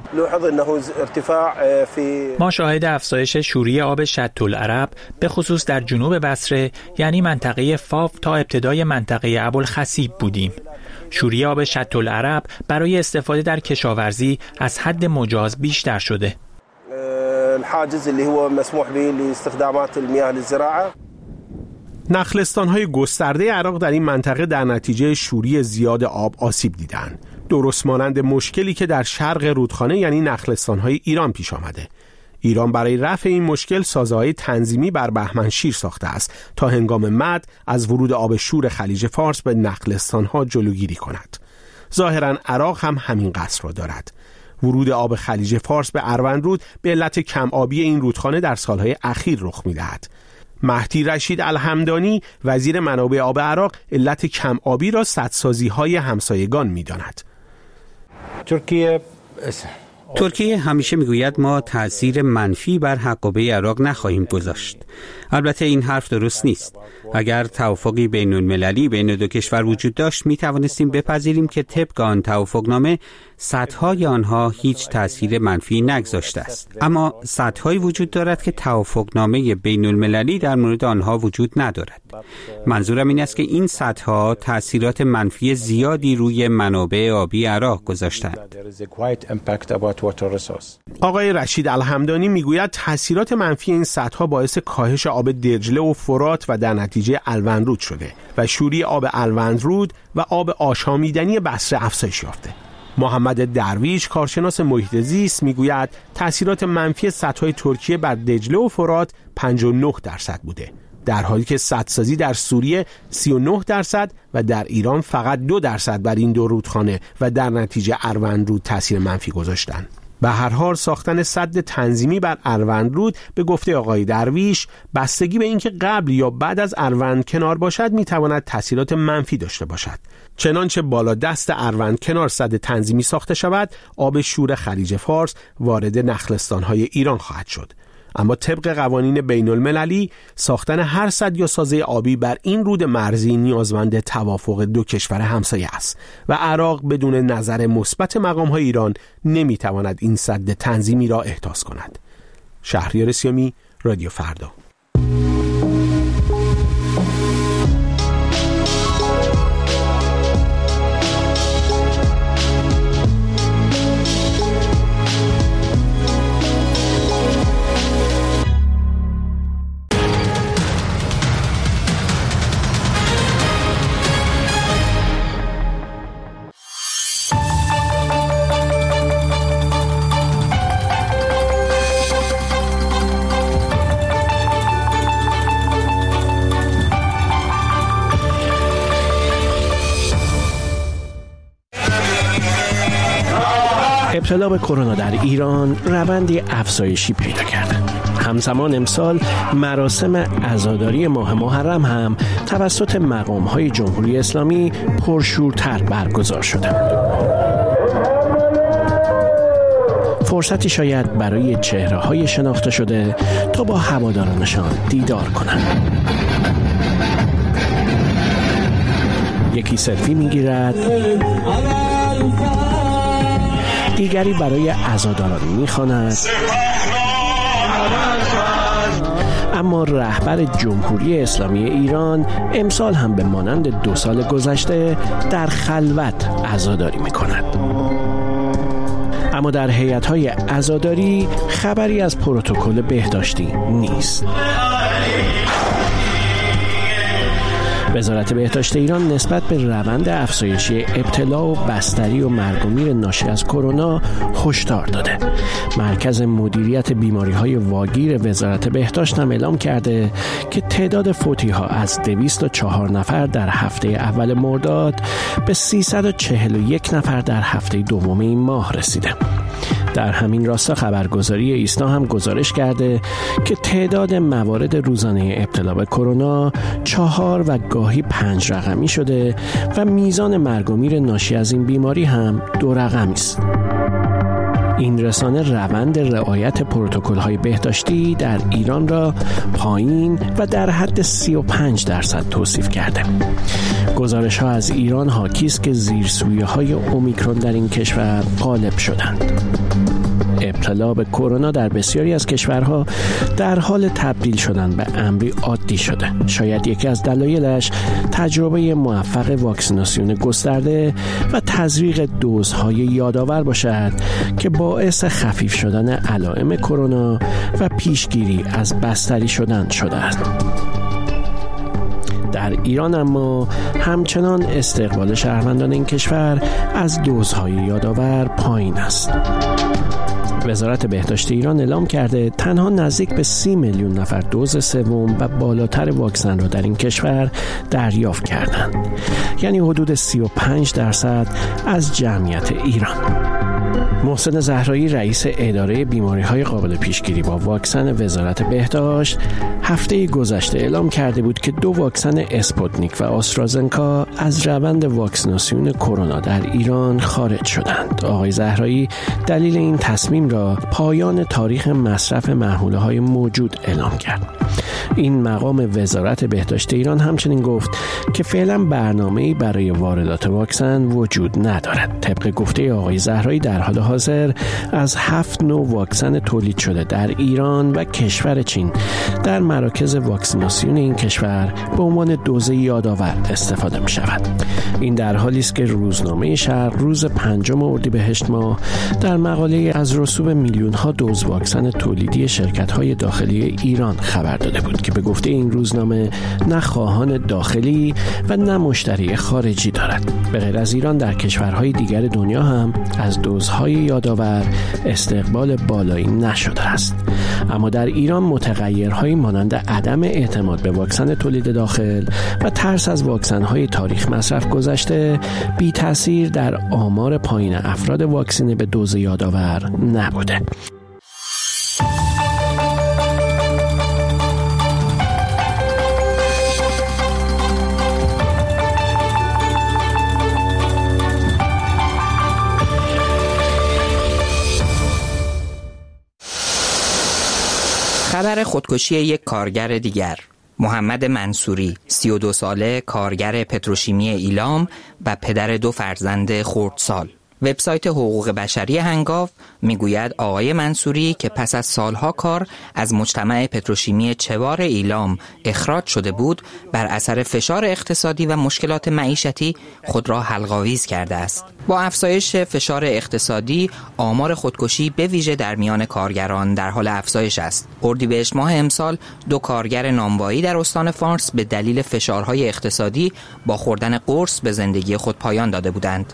ما شاهد افزایش شوری آب شط العرب به خصوص در جنوب بصره، یعنی منطقه فاف تا ابتدای منطقه ابوالخصیب بودیم. شوری آب شط العرب برای استفاده در کشاورزی از حد مجاز بیشتر شده. نخلستان‌های گسترده عراق در این منطقه در نتیجه شوری زیاد آب آسیب دیدند. درست مانند مشکلی که در شرق رودخانه یعنی نخلستان‌های ایران پیش آمده. ایران برای رفع این مشکل سازه‌های تنظیمی بر بهمنشیر ساخته است تا هنگام مد از ورود آب شور خلیج فارس به نخلستان‌ها جلوگیری کند. ظاهراً عراق هم همین قصد را دارد. ورود آب خلیج فارس به اروندرود به علت کم آبی این رودخانه در سالهای اخیر رخ می‌دهد. مهدی رشید الحمدانی، وزیر منابع آب عراق، علت کم آبی را سدسازی‌های همسایگان می‌داند. ترکیه ترکیه همیشه میگوید ما تأثیر منفی بر حقابه عراق نخواهیم گذاشت. البته این حرف درست نیست. اگر توافقی بین المللی بین دو کشور وجود داشت می توانستیم بپذیریم که طبق آن توافقنامه سدهای آنها هیچ تأثیر منفی نگذاشته است. اما سدهایی وجود دارد که توافقنامه بین المللی در مورد آنها وجود ندارد. منظورم این است که این سدها تأثیرات منفی زیادی روی منابع آبی عراق گذاشتند. آقای رشید الحمدانی میگوید تأثیرات منفی این سدها باعث کاهش آب دجله و فرات و در نتیجه الوندرود شده و شوری آب الوندرود و آب آشامیدنی بصره افزایش یافته. محمد درویش، کارشناس محیط زیست، میگوید تأثیرات منفی سدهای ترکیه بر دجله و فرات پنجاه و نه درصد بوده، در حالی که سدسازی در سوریه سی و نه درصد و در ایران فقط دو درصد بر این دو رودخانه و در نتیجه اروندرود تأثیر منفی گذاشتند. به هر حال ساختن سد تنظیمی بر اروندرود به گفته آقای درویش بستگی به اینکه قبل یا بعد از اروند کنار باشد میتواند تأثیرات منفی داشته باشد. چنانچه بالا دست اروند کنار سد تنظیمی ساخته شود، آب شور خلیج فارس وارد نخلستان‌های ایران خواهد شد. اما طبق قوانین بین المللی ساختن هر سد یا سازه آبی بر این رود مرزی نیازمند توافق دو کشور همسایه است و عراق بدون نظر مثبت مقام‌های ایران نمیتواند این سد تنظیمی را احداث کند. شهریار سیامی، رادیو فردا. ابتلا به کرونا در ایران روندی افزایشی پیدا کرده. همزمان امسال مراسم عزاداری ماه محرم هم توسط مقام‌های جمهوری اسلامی پرشورتر برگزار شده. فرصتی شاید برای چهره‌های شناخته شده تا با هوادارانشان دیدار کنند. یکی سلفی میگیرد، دیگری برای عزاداران میخواند، اما رهبر جمهوری اسلامی ایران امسال هم به مانند دو سال گذشته در خلوت عزاداری میکند. اما در هیئت‌های عزاداری خبری از پروتکل بهداشتی نیست. وزارت بهداشت ایران نسبت به روند افزایشی ابتلا و بستری و مرگ و میر ناشی از کرونا هشدار داده. مرکز مدیریت بیماری‌های واگیر وزارت بهداشت هم اعلام کرده که تعداد فوتی‌ها از دویست و چهار نفر در هفته اول مرداد به سیصد و چهل و یک نفر در هفته دوم این ماه رسیده. در همین راستا خبرگزاری ایسنا هم گزارش کرده که تعداد موارد روزانه ابتلا به کرونا چهار و گاهی پنج رقمی شده و میزان مرگ و میر ناشی از این بیماری هم دو رقمی است. این رسانه روند رعایت پروتکل‌های بهداشتی در ایران را پایین و در حد سی و پنج درصد توصیف کرده. گزارش‌ها از ایران حاکی است که زیرسویه‌های اومیکرون در این کشور غالب شدند. ابتلا به کرونا در بسیاری از کشورها در حال تبدیل شدن به امری عادی شده. شاید یکی از دلایلش تجربه موفق واکسیناسیون گسترده و تزریق دوزهای یادآور باشد که باعث خفیف شدن علائم کرونا و پیشگیری از بستری شدن شده است. در ایران اما همچنان استقبال شهروندان این کشور از دوزهای یادآور پایین است. وزارت بهداشت ایران اعلام کرده تنها نزدیک به سی میلیون نفر دوز سوم و بالاتر واکسن را در این کشور دریافت کردند. یعنی حدود سی و پنج درصد از جمعیت ایران. محسن زهرایی رئیس اداره بیماری‌های قابل پیشگیری با واکسن وزارت بهداشت هفته گذشته اعلام کرده بود که دو واکسن اسپوتنیک و آسترازنکا از روند واکسیناسیون کرونا در ایران خارج شدند. آقای زهرایی دلیل این تصمیم را پایان تاریخ مصرف محموله‌های موجود اعلام کرد. این مقام وزارت بهداشت ایران همچنین گفت که فعلا برنامه‌ای برای واردات واکسن وجود ندارد. طبق گفته آقای زهرایی در حال حاضر از هفت نوع واکسن تولید شده در ایران و کشور چین در مراکز واکسیناسیون این کشور به عنوان دوز یادآور استفاده می شود. این در حالی است که روزنامه شرق روز پنجم اردیبهشت ماه در مقاله از رسوب میلیون ها دوز واکسن تولیدی شرکت های داخلی ایران خبر داده بود که به گفته این روزنامه نه خواهان داخلی و نه مشتری خارجی دارد. به غیر از ایران در کشورهای دیگر دنیا هم از دوزهای یادآور استقبال بالایی نشده است. اما در ایران متغیرهایی مانند عدم اعتماد به واکسن تولید داخل و ترس از واکسن‌های تاریخ مصرف گذشته بی تأثیر در آمار پایین افراد واکسینه به دوز یادآور نبوده. خبر خودکشی یک کارگر دیگر، محمد منصوری، سی و دو ساله، کارگر پتروشیمی ایلام و پدر دو فرزند خردسال. وبسایت حقوق بشری هنگاو میگوید آقای منصوری که پس از سالها کار از مجتمع پتروشیمی چوار ایلام اخراج شده بود، بر اثر فشار اقتصادی و مشکلات معیشتی خود را حلق‌آویز کرده است. با افزایش فشار اقتصادی، آمار خودکشی به ویژه در میان کارگران در حال افزایش است. اردیبهشت ماه امسال دو کارگر نانوایی در استان فارس به دلیل فشارهای اقتصادی با خوردن قرص به زندگی خود پایان داده بودند.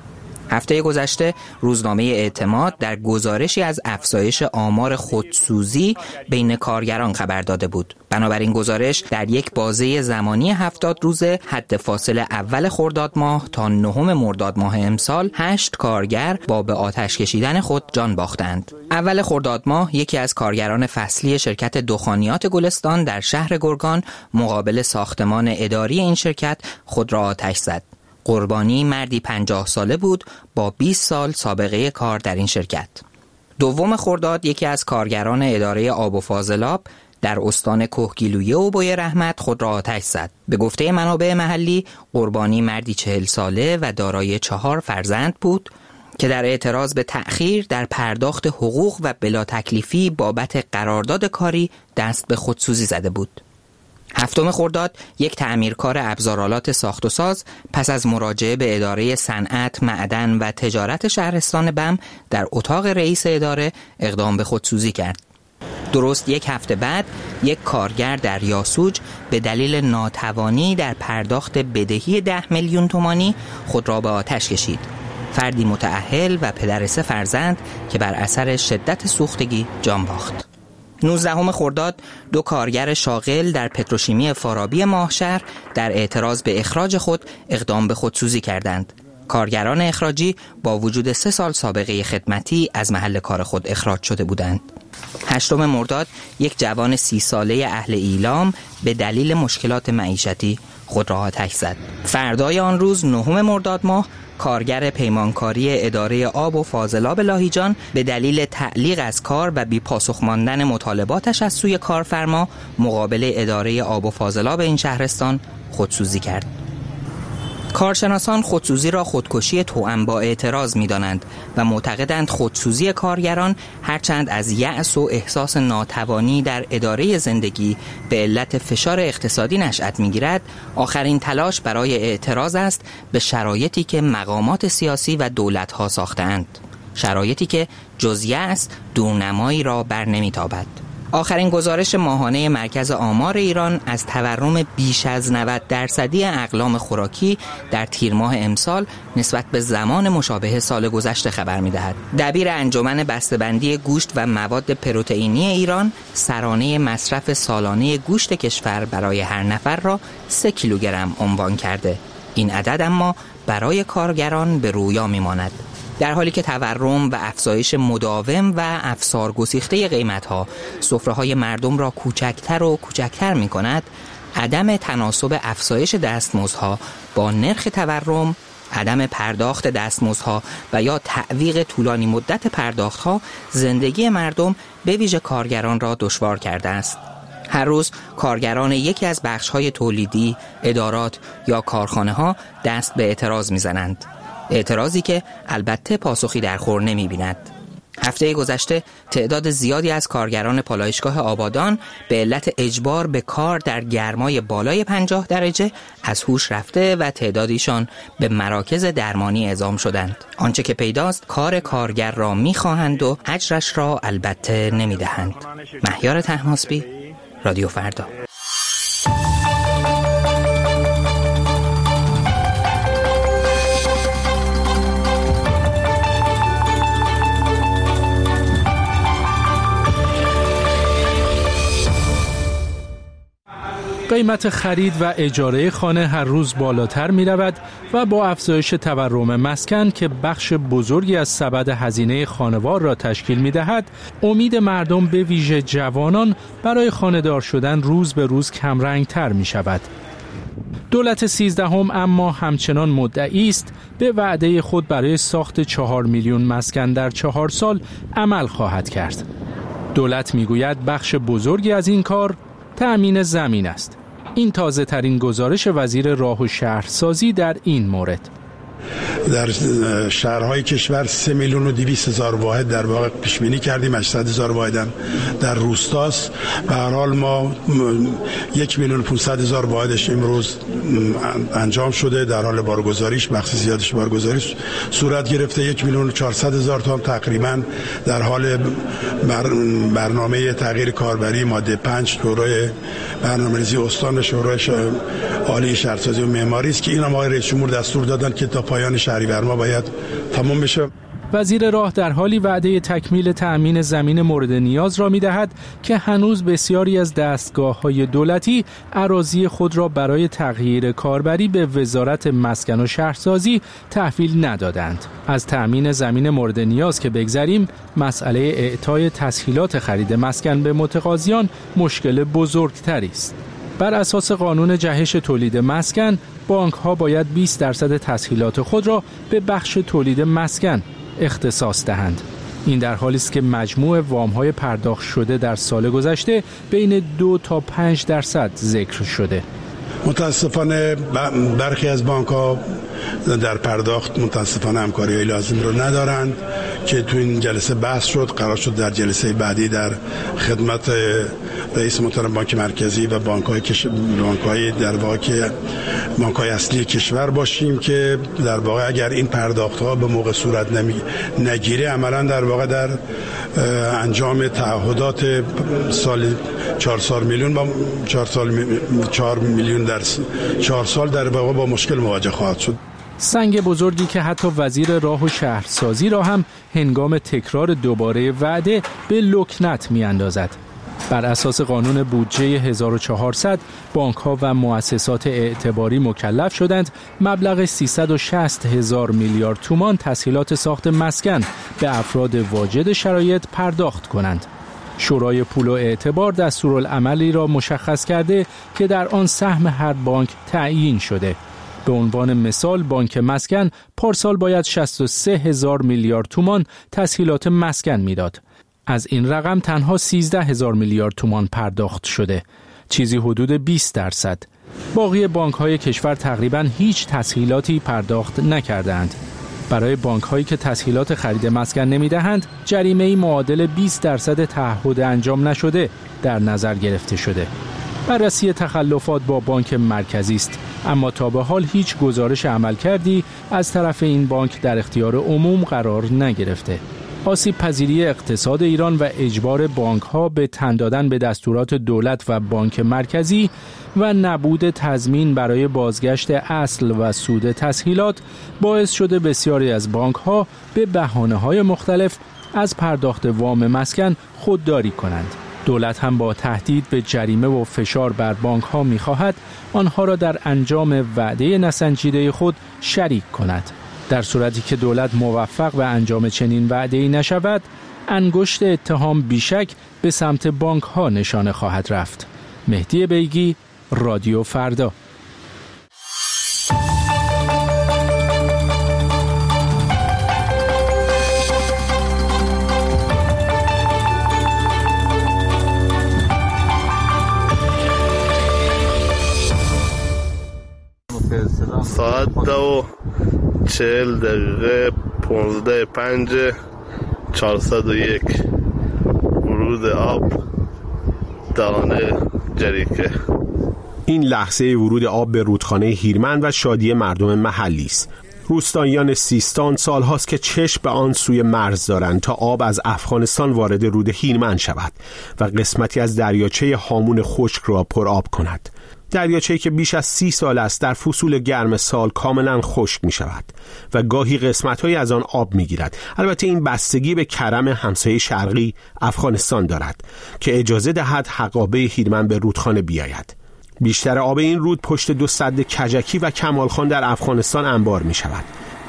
هفته گذشته روزنامه اعتماد در گزارشی از افزایش آمار خودسوزی بین کارگران خبر داده بود. بنابراین گزارش در یک بازه زمانی هفتاد روزه حد فاصله اول خرداد ماه تا نهم مرداد ماه امسال هشت کارگر با به آتش کشیدن خود جان باختند. اول خرداد ماه یکی از کارگران فصلی شرکت دخانیات گلستان در شهر گرگان مقابل ساختمان اداری این شرکت خود را آتش زد. قربانی مردی پنجاه ساله بود با بیست سال سابقه کار در این شرکت. دوم خرداد یکی از کارگران اداره آب و فاضلاب در استان کهگیلویه و بوی رحمت خود را آتش زد. به گفته منابع محلی قربانی مردی چهل ساله و دارای چهار فرزند بود که در اعتراض به تأخیر در پرداخت حقوق و بلا تکلیفی بابت قرارداد کاری دست به خودسوزی زده بود. هفتم خرداد یک تعمیرکار ابزارآلات ساخت و ساز پس از مراجعه به اداره صنعت، معدن و تجارت شهرستان بم در اتاق رئیس اداره اقدام به خودسوزی کرد. درست یک هفته بعد یک کارگر در یاسوج به دلیل ناتوانی در پرداخت بدهی ده میلیون تومانی خود را به آتش کشید. فردی متأهل و پدر سه فرزند که بر اثر شدت سوختگی جان باخت. نوزدهم خرداد دو کارگر شاغل در پتروشیمی فارابی ماهشهر در اعتراض به اخراج خود اقدام به خودسوزی کردند. کارگران اخراجی با وجود سه سال سابقه خدمتی از محل کار خود اخراج شده بودند. هشتم مرداد یک جوان سی ساله اهل ایلام به دلیل مشکلات معیشتی خود را آتش زد. فردای آن روز نهم مرداد ماه کارگر پیمانکاری اداره آب و فاضلاب لاهیجان به دلیل تعلیق از کار و بی پاسخ ماندن مطالباتش از سوی کارفرما مقابل اداره آب و فاضلاب این شهرستان خودسوزی کرد. کارشناسان خودسوزی را خودکشی توأم با اعتراض می‌دانند و معتقدند خودسوزی کارگران هرچند از یأس و احساس ناتوانی در اداره زندگی به علت فشار اقتصادی نشأت می‌گیرد، آخرین تلاش برای اعتراض است به شرایطی که مقامات سیاسی و دولت‌ها ساخته‌اند، شرایطی که جز یأس دورنمایی را بر نمی‌تابد. آخرین گزارش ماهانه مرکز آمار ایران از تورم بیش از نود درصدی اقلام خوراکی در تیر ماه امسال نسبت به زمان مشابه سال گذشته خبر می‌دهد. دبیر انجمن بسته‌بندی گوشت و مواد پروتئینی ایران سرانه مصرف سالانه گوشت کشور برای هر نفر را سه کیلوگرم عنوان کرده. این عدد اما برای کارگران به رویا می‌ماند. در حالی که تورم و افزایش مداوم و افسار گسیخته قیمت‌ها سفره‌های مردم را کوچکتر و کوچکتر می‌کند، عدم تناسب افزایش دستمزدها با نرخ تورم، عدم پرداخت دستمزدها و یا تعویق طولانی مدت پرداخت‌ها زندگی مردم به ویژه کارگران را دشوار کرده است. هر روز کارگران یکی از بخش‌های تولیدی، ادارات یا کارخانه‌ها دست به اعتراض می‌زنند. اعتراضی که البته پاسخی در خور نمی بیند. هفته گذشته تعداد زیادی از کارگران پالایشگاه آبادان به علت اجبار به کار در گرمای بالای پنجاه درجه از هوش رفته و تعدادیشان به مراکز درمانی اعزام شدند. آنچه که پیداست کار کارگر را می خواهند و اجرش را البته نمی دهند. مهیار طهماسبی، رادیو فردا. قیمت خرید و اجاره خانه هر روز بالاتر می رود و با افزایش تورم مسکن که بخش بزرگی از سبد هزینه خانوار را تشکیل می دهد، امید مردم به ویژه جوانان برای خانه‌دار شدن روز به روز کمرنگ تر می شود. دولت سیزدهم اما همچنان مدعی است به وعده خود برای ساخت چهار میلیون مسکن در چهار سال عمل خواهد کرد. دولت می گوید بخش بزرگی از این کار تأمین زمین است. این تازه ترین گزارش وزیر راه و شهرسازی در این مورد. در شهرهای کشور سه میلیون و دویست هزار واحد در واقع پیش بینی کردیم، هشتصد هزار واحد در روستاست. به هر حال ما یک میلیون و پانصد هزار واحدش امروز انجام شده، در حال بارگذاریش، بخش زیادش بارگذاریش صورت گرفته. یک میلیون و چهارصد هزار تا تقریبا در حال بر برنامه تغییر کاربری ماده پنج شورای برنامه‌ریزی استان و شورای عالی شهرسازی و معماری است که اینا ما رئیس جمهور دستور دادن که تا پایان شهریور ما باید تمام بشه. وزیر راه در حالی وعده تکمیل تأمین زمین مورد نیاز را می‌دهد که هنوز بسیاری از دستگاه‌های دولتی اراضی خود را برای تغییر کاربری به وزارت مسکن و شهرسازی تحویل ندادند. از تأمین زمین مورد نیاز که بگذریم، مسئله اعطای تسهیلات خرید مسکن به متقاضیان مشکل بزرگتری است. بر اساس قانون جهش تولید مسکن، بانک‌ها باید بیست درصد تسهیلات خود را به بخش تولید مسکن اختصاص دهند. این در حالی است که مجموع وام‌های پرداخت شده در سال گذشته بین دو تا پنج درصد ذکر شده. متاسفانه برخی از بانک‌ها در پرداخت متاسفانه همکاری‌های لازم رو ندارند که تو این جلسه بحث شد. قرار شد در جلسه بعدی در خدمت رئیس محترم بانک مرکزی و بانک‌های کش... بانک‌های در واقع بانک‌های اصلی کشور باشیم که در واقع اگر این پرداخت‌ها به موقع صورت نمی... نگیره عملاً در واقع در انجام تعهدات سال چهار سال میلیون با چهار سال چهار میلیون در چهار سال در واقع با مشکل مواجه خواهد شد. سنگ بزرگی که حتی وزیر راه و شهرسازی را هم هنگام تکرار دوباره وعده به لکنت می اندازد. بر اساس قانون بودجه هزار و چهارصد بانک‌ها و مؤسسات اعتباری مکلف شدند مبلغ سیصد و شصت هزار میلیارد تومان تسهیلات ساخت مسکن به افراد واجد شرایط پرداخت کنند. شورای پول و اعتبار دستورالعملی را مشخص کرده که در آن سهم هر بانک تعیین شده. به عنوان مثال بانک مسکن پارسال باید شصت و سه هزار میلیارد تومان تسهیلات مسکن میداد. از این رقم تنها سیزده هزار میلیارد تومان پرداخت شده، چیزی حدود بیست درصد. باقی بانک‌های کشور تقریباً هیچ تسهیلاتی پرداخت نکردند. برای بانک‌هایی که تسهیلات خرید مسکن نمی‌دهند، جریمه‌ای معادل بیست درصد تعهد انجام نشده در نظر گرفته شده. بررسی تخلفات با بانک مرکزی است، اما تا به حال هیچ گزارش عملکردی از طرف این بانک در اختیار عموم قرار نگرفته. آسیب پذیری اقتصاد ایران و اجبار بانک‌ها به تن دادن به دستورات دولت و بانک مرکزی و نبود تضمین برای بازگشت اصل و سود تسهیلات باعث شده بسیاری از بانک‌ها به بهانه‌های مختلف از پرداخت وام مسکن خودداری کنند. دولت هم با تهدید به جریمه و فشار بر بانک‌ها می‌خواهد آنها را در انجام وعده نسنجیده خود شریک کند. در صورتی که دولت موفق به انجام چنین وعده‌ای نشود، انگشت اتهام بیشک به سمت بانک‌ها نشانه خواهد رفت. مهدی بیگی، رادیو فردا. ساعت دو چهل دقیقه پونزده پنج چهارصد و یک ورود آب دانه جریکه. این لحظه ورود آب به رودخانه هیرمند و شادی مردم محلی است. روستاییان سیستان سالهاست که چشم به آن سوی مرز دارند تا آب از افغانستان وارد رود هیرمند شود و قسمتی از دریاچه هامون خشک را پر آب کند. دریاچه‌ای که بیش از سی سال است در فصول گرم سال کاملا خشک می شود و گاهی قسمت‌هایی از آن آب می گیرد. البته این بستگی به کرم همسایه شرقی افغانستان دارد که اجازه دهد حقابه هیرمند به رودخانه بیاید. بیشتر آب این رود پشت دو سد کجکی و کمالخان در افغانستان انبار می شود.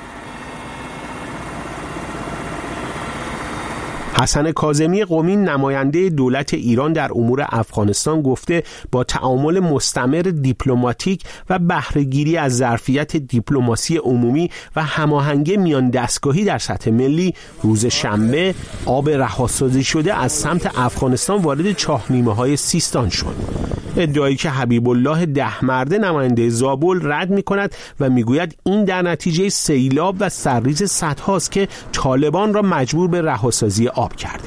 حسن کاظمی قمی نماینده دولت ایران در امور افغانستان گفته با تعامل مستمر دیپلماتیک و بهره‌گیری از ظرفیت دیپلماسی عمومی و هماهنگی میان دستگاهی در سطح ملی روز شنبه آب رهاسازی شده از سمت افغانستان وارد چاهنیمه‌های سیستان شد. ادعایی که حبیب الله دهمرده نماینده زابل رد می کند و می گوید این در نتیجه سیلاب و سرریز سدهاست که طالبان را مجبور به رهاسازی آب کرده.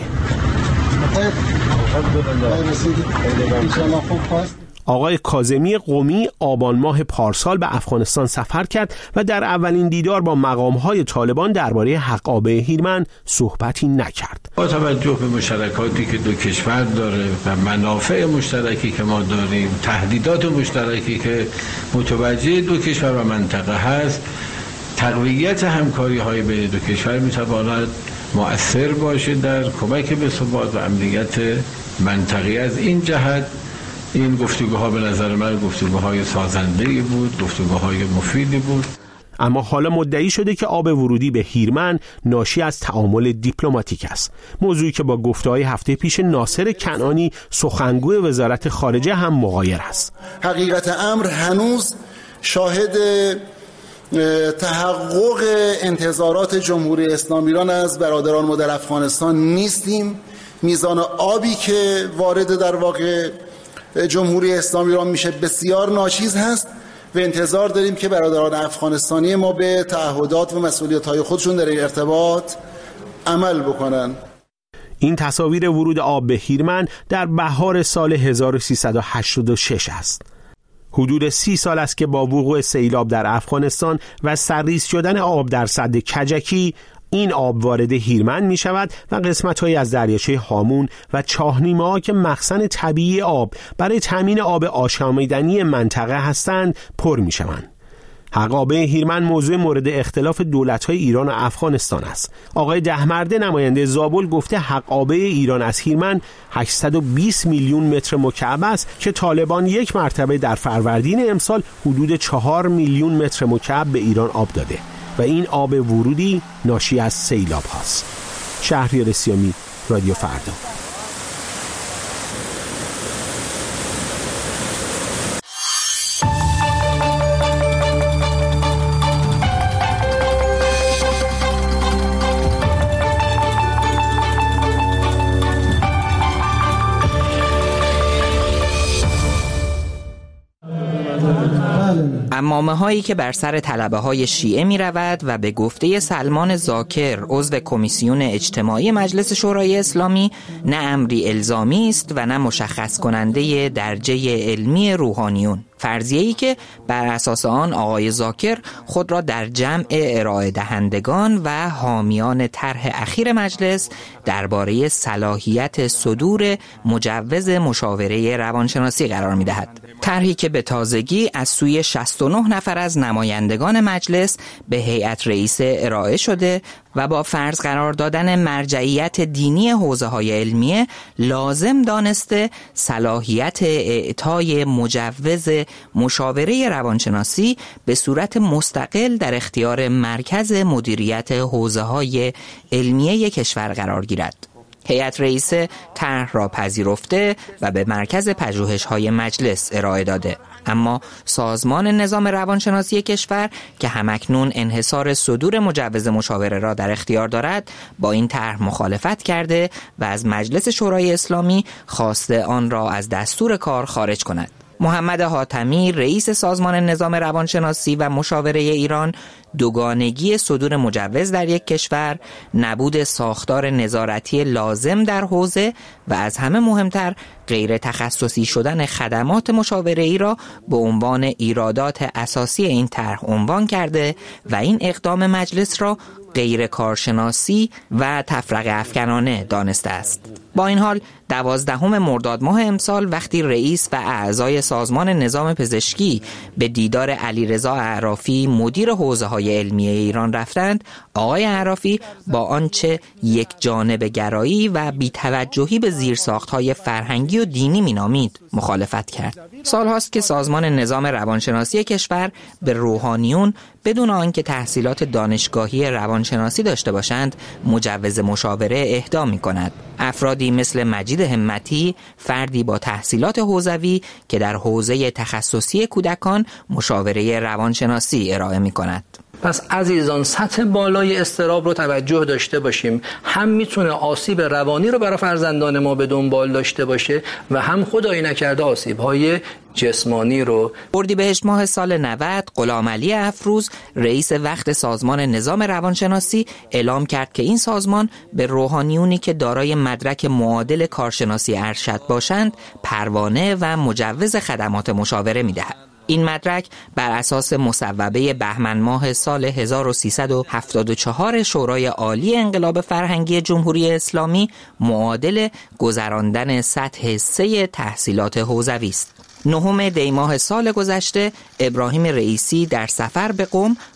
آقای کاظمی قمی آبان ماه پارسال به افغانستان سفر کرد و در اولین دیدار با مقام‌های طالبان درباره حقابه هیرمند صحبتی نکرد. با توجه به مشترکاتی که دو کشور داره و منافع مشترکی که ما داریم، تهدیدات مشترکی که متوجه دو کشور و منطقه هست، تقویت همکاری های بین دو کشور میتواند مؤثر باشه در کمک به ثبات و امنیت منطقی. از این جهت این گفتگوها به نظر من گفتگوهای سازنده‌ای بود، گفتگوهای مفیدی بود. اما حالا مدعی شده که آب ورودی به هیرمند ناشی از تعامل دیپلماتیک است، موضوعی که با گفته‌های هفته پیش ناصر کنعانی سخنگوی وزارت خارجه هم مغایر است. حقیقت امر هنوز شاهد تحقق انتظارات جمهوری اسلامی ایران از برادران ما در افغانستان نیستیم. میزان آبی که وارد در واقع جمهوری اسلامی ایران میشه بسیار ناچیز هست و انتظار داریم که برادران افغانستانی ما به تعهدات و مسئولیت‌های خودشون در این ارتباط عمل بکنن. این تصاویر ورود آب به هیرمند در بهار سال هزار و سیصد و هشتاد و شش است. حدود سی سال است که با وقوع سیلاب در افغانستان و سرریز شدن آب در سد کجکی این آب وارد هیرمند می شود و قسمت‌هایی از دریاچه هامون و چاهنیمه‌ها که مخزن طبیعی آب برای تامین آب آشامیدنی منطقه هستند پر می شوند. حقابه هیرمند موضوع مورد اختلاف دولت‌های ایران و افغانستان است. آقای دهمرده نماینده زابل گفته حقابه ایران از هیرمند هشتصد و بیست میلیون متر مکعب است که طالبان یک مرتبه در فروردین امسال حدود چهار میلیون متر مکعب به ایران آب داده و این آب ورودی ناشی از سیلاب هاست. شهریار سیامی، رادیو فردا. عمامه هایی که بر سر طلبه های شیعه می رود و به گفته سلمان زاکر عضو کمیسیون اجتماعی مجلس شورای اسلامی نه امری الزامی است و نه مشخص کننده درجه علمی روحانیون، فرضیه‌ای که بر اساس آن آقای زاکر خود را در جمع ارائه دهندگان و حامیان طرح اخیر مجلس درباره صلاحیت صدور مجوز مشاوره روانشناسی قرار می‌دهد. طرحی که به تازگی از سوی شصت و نه نفر از نمایندگان مجلس به هیئت رئیسه ارائه شده و با فرض قرار دادن مرجعیت دینی حوزه‌های علمیه لازم دانسته صلاحیت اعطای مجوز مشاوره روانشناسی به صورت مستقل در اختیار مرکز مدیریت حوزه‌های علمیه کشور قرار گیرد. هیئت رئیسه طرح را پذیرفته و به مرکز پژوهش‌های مجلس ارائه داده، اما سازمان نظام روانشناسی کشور که همکنون انحصار صدور مجوز مشاوره را در اختیار دارد با این طرح مخالفت کرده و از مجلس شورای اسلامی خواسته آن را از دستور کار خارج کند. محمد حاتمی رئیس سازمان نظام روانشناسی و مشاوره ایران دوگانگی صدور مجوز در یک کشور، نبود ساختار نظارتی لازم در حوزه و از همه مهمتر غیر تخصصی شدن خدمات مشاوره‌ای را به عنوان ایرادات اساسی این طرح عنوان کرده و این اقدام مجلس را غیر کارشناسی و تفرقه افکنانه دانسته است. با این حال دوازدهم مرداد ماه امسال وقتی رئیس و اعضای سازمان نظام پزشکی به دیدار علیرضا اعرافی مدیر حوزه‌های علمی ایران رفتند، آقای اعرافی با آنچه یک جانب گرایی و بی‌توجهی به زیرساخت‌های فرهنگی و دینی مینامید مخالفت کرد. سال‌هاست که سازمان نظام روانشناسی کشور به روحانیون بدون آنکه تحصیلات دانشگاهی روانشناسی داشته باشند مجوز مشاوره اهدا می‌کند. افرادی مثل مجید همتی، فردی با تحصیلات حوزوی که در حوزه تخصصی کودکان مشاوره روانشناسی ارائه می‌کند. پس عزیزان سطح بالای اضطراب رو توجه داشته باشیم. هم میتونه آسیب روانی رو برای فرزندان ما به دنبال داشته باشه و هم خدایی نکرده آسیب‌های جسمانی رو. اردیبهشت ماه سال نود غلامعلی افروز رئیس وقت سازمان نظام روانشناسی اعلام کرد که این سازمان به روحانیونی که دارای مدرک معادل کارشناسی ارشد باشند پروانه و مجوز خدمات مشاوره می‌دهد. این مدرک بر اساس مصوبه بهمن ماه سال هزار و سیصد و هفتاد و چهار شورای عالی انقلاب فرهنگی جمهوری اسلامی معادل گذراندن سطح سه تحصیلات حوزوی است. نهم دی ماه سال گذشته ابراهیم رئیسی در سفر به قم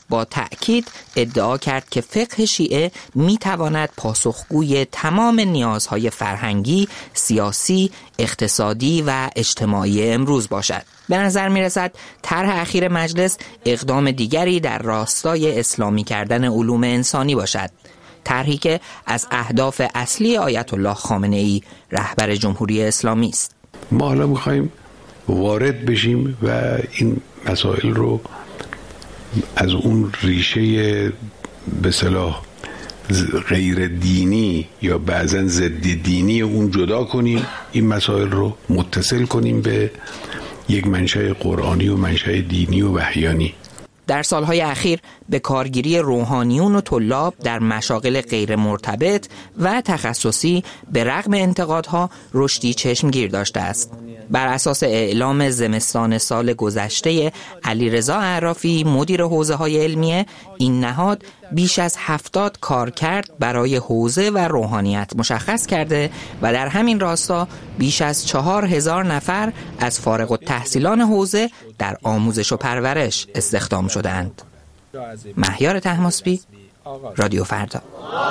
با تأکید ادعا کرد که فقه شیعه میتواند پاسخگوی تمام نیازهای فرهنگی، سیاسی، اقتصادی و اجتماعی امروز باشد. به نظر می رسد طرح اخیر مجلس اقدام دیگری در راستای اسلامی کردن علوم انسانی باشد. طرحی که از اهداف اصلی آیت الله خامنه ای رهبر جمهوری اسلامی است. ما حالا میخوایم وارد بشیم و این مسائل رو از اون ریشه به اصطلاح غیر دینی یا بعضا ضد دینی اون جدا کنیم، این مسائل رو متصل کنیم به یک منشأ قرآنی و منشأ دینی و وحیانی. در سالهای اخیر به کارگیری روحانیون و طلاب در مشاغل غیر مرتبط و تخصصی به رغم انتقادها رشدی چشمگیر داشته است. بر اساس اعلام زمستان سال گذشته علیرضا اعرافی مدیر حوزه‌های علمیه، این نهاد بیش از هفتاد کارکرد برای حوزه و روحانیت مشخص کرده و در همین راستا بیش از چهار هزار نفر از فارغ التحصیلان حوزه در آموزش و پرورش استخدام شدند. مهیار طهماسبی، رادیو فردا.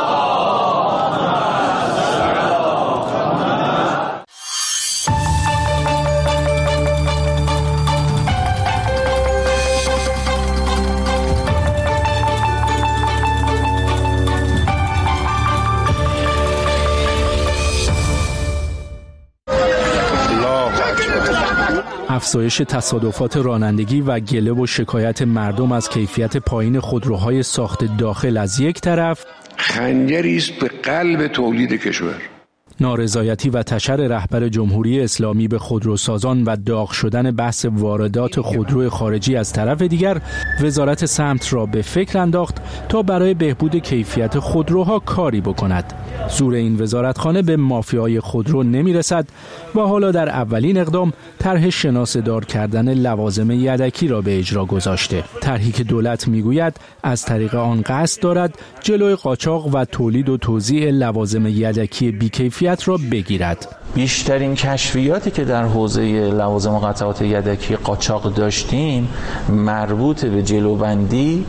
افزایش تصادفات رانندگی و گله و شکایت مردم از کیفیت پایین خودروهای ساخت داخل از یک طرف، خنجری است به قلب تولید کشور. نارضایتی و تشر رهبر جمهوری اسلامی به خودروسازان و داغ شدن بحث واردات خودرو خارجی از طرف دیگر، وزارت سمت را به فکر انداخت تا برای بهبود کیفیت خودروها کاری بکند. زور این وزارتخانه به مافیای خودرو نمی رسد و حالا در اولین اقدام طرح شناسه‌دار کردن لوازم یدکی را به اجرا گذاشته. طرحی که دولت میگوید از طریق آن قصد دارد جلوی قاچاق و تولید و توزیع لوازم یدکی بی‌کیفیت را بگیرد. بیشترین کشفیاتی که در حوزه لوازم و قطعات یدکی قاچاق داشتیم مربوط به جلوبندی،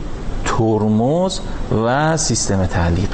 ترمز و سیستم تعلیقه.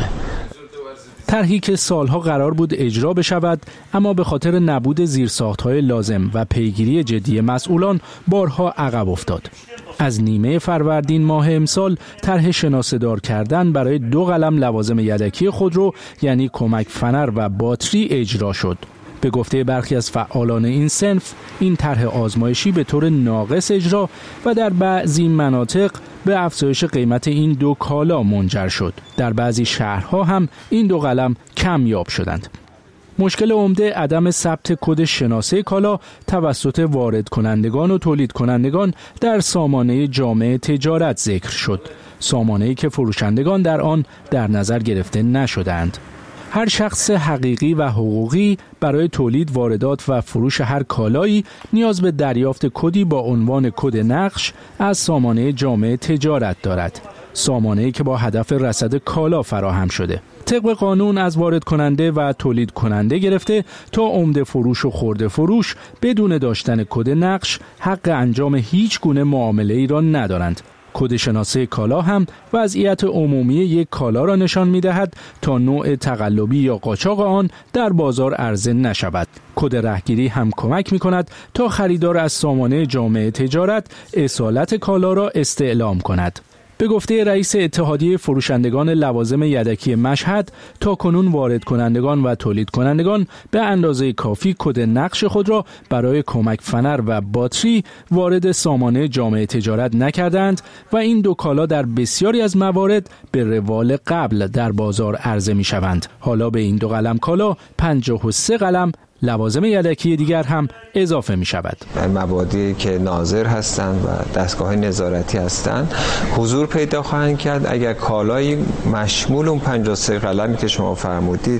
طرحی که سالها قرار بود اجرا بشود، اما به خاطر نبود زیرساخت‌های لازم و پیگیری جدی مسئولان بارها عقب افتاد. از نیمه فروردین ماه امسال طرح شناسه‌دار کردن برای دو قلم لوازم یدکی خودرو یعنی کمک فنر و باتری اجرا شد. به گفته برخی از فعالان این صنف، این طرح آزمایشی به طور ناقص اجرا و در بعضی مناطق به افزایش قیمت این دو کالا منجر شد. در بعضی شهرها هم این دو قلم کمیاب شدند. مشکل عمده عدم ثبت کد شناسه کالا توسط وارد کنندگان و تولید کنندگان در سامانه جامع تجارت ذکر شد. سامانه‌ای که فروشندگان در آن در نظر گرفته نشدند. هر شخص حقیقی و حقوقی برای تولید، واردات و فروش هر کالایی نیاز به دریافت کدی با عنوان کد نقش از سامانه جامع تجارت دارد. سامانه‌ای که با هدف رصد کالا فراهم شده. طبق قانون از وارد کننده و تولید کننده گرفته تا عمده فروش و خرده فروش بدون داشتن کد نقش حق انجام هیچ گونه معامله‌ای را ندارند. کد شناسه کالا هم وضعیت عمومی یک کالا را نشان می‌دهد تا نوع تقلبی یا قاچاق آن در بازار عرضه نشود. کد رهگیری هم کمک می‌کند تا خریدار از سامانه جامع تجارت اصالت کالا را استعلام کند. به گفته رئیس اتحادیه فروشندگان لوازم یدکی مشهد، تا کنون وارد کنندگان و تولید کنندگان به اندازه کافی کد نقش خود را برای کمک فنر و باتری وارد سامانه جامع تجارت نکردند و این دو کالا در بسیاری از موارد به روال قبل در بازار عرضه می شوند. حالا به این دو قلم کالا پنجاه و سه قلم لوازم یدکی دیگر هم اضافه می شود. مبادی که ناظر هستند و دستگاه نظارتی هستند حضور پیدا خواهند کرد اگر کالایی مشمول اون پنجاه و سه قلمی که شما فرمودید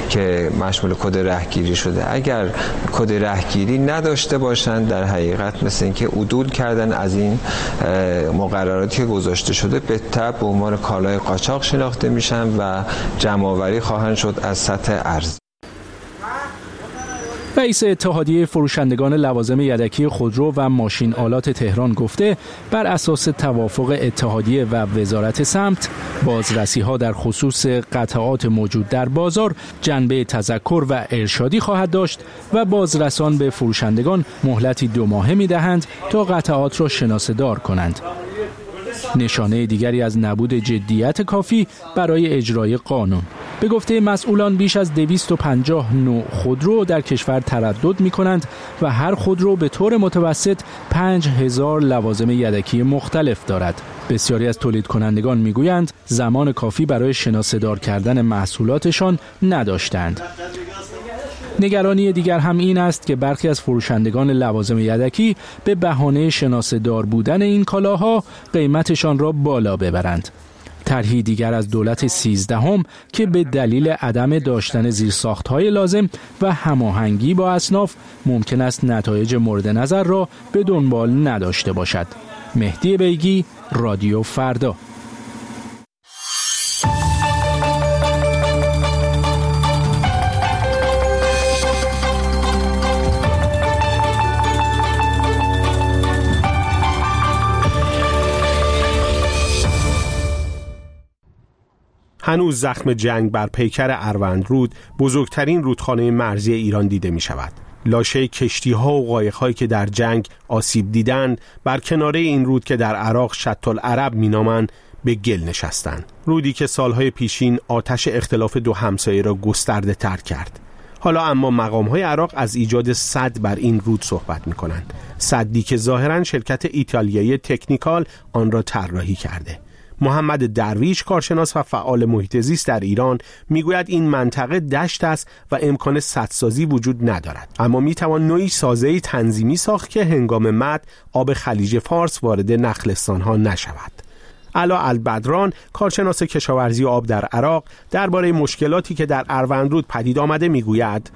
که مشمول کد رهگیری شده، اگر کد رهگیری نداشته باشند در حقیقت مثل اینکه عدول کردن از این مقرراتی که گذاشته شده به تبع به عنوان کالای قاچاق شناخته میشن و جمع‌آوری خواهند شد از سطح ارز. رئیس اتحادیه فروشندگان لوازم یدکی خودرو و ماشین آلات تهران گفته بر اساس توافق اتحادیه و وزارت سمت، بازرسی‌ها در خصوص قطعات موجود در بازار جنبه تذکر و ارشادی خواهد داشت و بازرسان به فروشندگان مهلتی دو ماهه می‌دهند تا قطعات را شناسه‌دار کنند. نشانه دیگری از نبود جدیت کافی برای اجرای قانون. به گفته مسئولان بیش از دویست و پنجاه نوع خودرو در کشور تردد می کنند و هر خودرو به طور متوسط پنج هزار لوازم یدکی مختلف دارد. بسیاری از تولید کنندگان می گویند زمان کافی برای شناسه‌دار کردن محصولاتشان نداشتند. نگرانی دیگر هم این است که برخی از فروشندگان لوازم یدکی به بهانه شناسه‌دار بودن این کالاها قیمتشان را بالا ببرند. طرحی دیگر از دولت سیزدهم که به دلیل عدم داشتن زیرساخت‌های لازم و هماهنگی با اصناف ممکن است نتایج مورد نظر را به دنبال نداشته باشد. مهدی بیگی، رادیو فردا. هنوز زخم جنگ بر پیکر اروندرود، بزرگترین رودخانه مرزی ایران دیده می شود. لاشه کشتی ها و قایق هایی که در جنگ آسیب دیدند بر کناره این رود که در عراق شط العرب می نامند به گل نشستند. رودی که سالهای پیشین آتش اختلاف دو همسایه را گسترده تر کرد. حالا اما مقام های عراق از ایجاد سد بر این رود صحبت می کنند. سدی که ظاهراً شرکت ایتالیایی تکنیکال آن را طراحی کرده. محمد درویش، کارشناس و فعال محیط زیست در ایران، میگوید این منطقه دشت است و امکان سدسازی وجود ندارد، اما میتوان نوعی سازه‌ای تنظیمی ساخت که هنگام مد آب خلیج فارس وارد نخلستان‌ها نشود. علا البدران، کارشناس کشاورزی آب در عراق، درباره مشکلاتی که در اروندرود پدید آمده میگوید: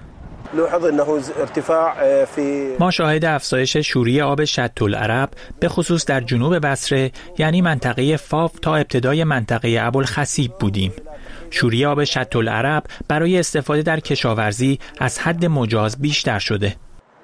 ما شاهد افزایش شوری آب شط العرب به خصوص در جنوب بصره، یعنی منطقه فاف تا ابتدای منطقه ابوالخصیب بودیم. شوری آب شط العرب برای استفاده در کشاورزی از حد مجاز بیشتر شده.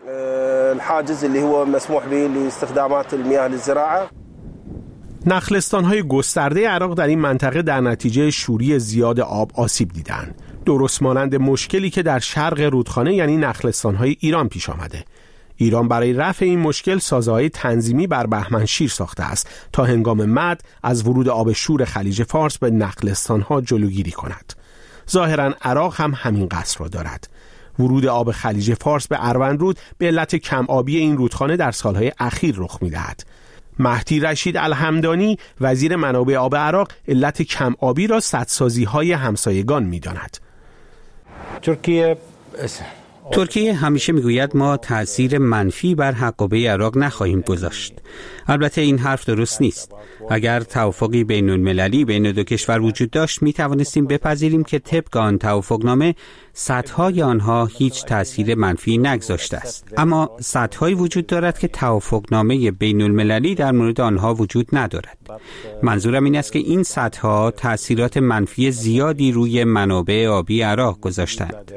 نخلستان‌های گسترده عراق در این منطقه در نتیجه شوری زیاد آب آسیب دیدند. درست مانند مشکلی که در شرق رودخانه یعنی نخلستان‌های ایران پیش آمده. ایران برای رفع این مشکل سازه‌های تنظیمی بر بهمنشیر ساخته است تا هنگام مد از ورود آب شور خلیج فارس به نخلستان‌ها جلوگیری کند. ظاهراً عراق هم همین قصد را دارد. ورود آب خلیج فارس به اروندرود به علت کم آبی این رودخانه در سالهای اخیر رخ می‌دهد. مهدی رشید الحمدانی، وزیر منابع آب عراق، علت کم آبی را سدسازی‌های همسایگان می‌داند. ترکیه ترکیه همیشه میگوید ما تأثیر منفی بر حقابه عراق نخواهیم گذاشت. البته این حرف درست نیست. اگر توافقی بین المللی بین دو کشور وجود داشت می توانستیم بپذیریم که طبق آن توافقنامه سدهای آنها هیچ تأثیر منفی نگذاشته است. اما سدهایی وجود دارد که توافقنامه بین المللی در مورد آنها وجود ندارد. منظورم این است که این سدها تأثیرات منفی زیادی روی منابع آبی عراق گذاشتند.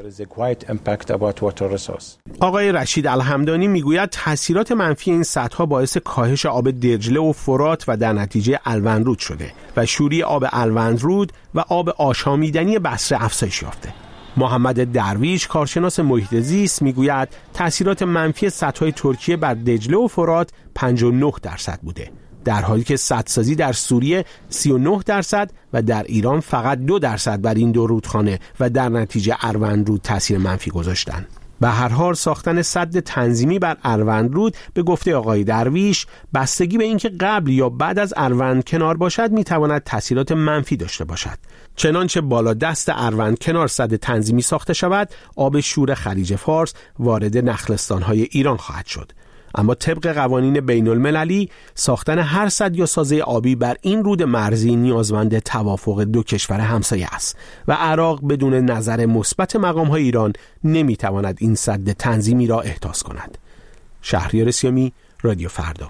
آقای رشید الحمدانی میگوید تأثیرات منفی این سدها باعث کاهش آب دجله و فرات و در نتیجه الوندرود شده و شوری آب الوندرود و آب آشامیدنی بصره افزایش یافته. محمد درویش، کارشناس محیط زیست، میگوید تأثیرات منفی سدهای ترکیه بر دجله و فرات پنجاه و نه درصد بوده، در حالی که سدسازی در سوریه سی و نه درصد و در ایران فقط دو درصد بر این دو رودخانه و در نتیجه اروندرود تأثیر منفی گذاشتند. به هر حال ساختن سد تنظیمی بر اروندرود به گفته آقای درویش بستگی به اینکه قبل یا بعد از اروند کنار باشد میتواند تأثیرات منفی داشته باشد. چنانچه بالا دست اروند کنار سد تنظیمی ساخته شود، آب شور خلیج فارس وارد نخلستان‌های ایران خواهد شد. اما طبق قوانین بین المللی ساختن هر سد یا سازه آبی بر این رود مرزی نیازمند توافق دو کشور همسایه است و عراق بدون نظر مثبت مقام‌های ایران نمیتواند این سد تنظیمی را احداث کند. شهریار سیامی، رادیو فردا.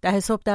ده صبح در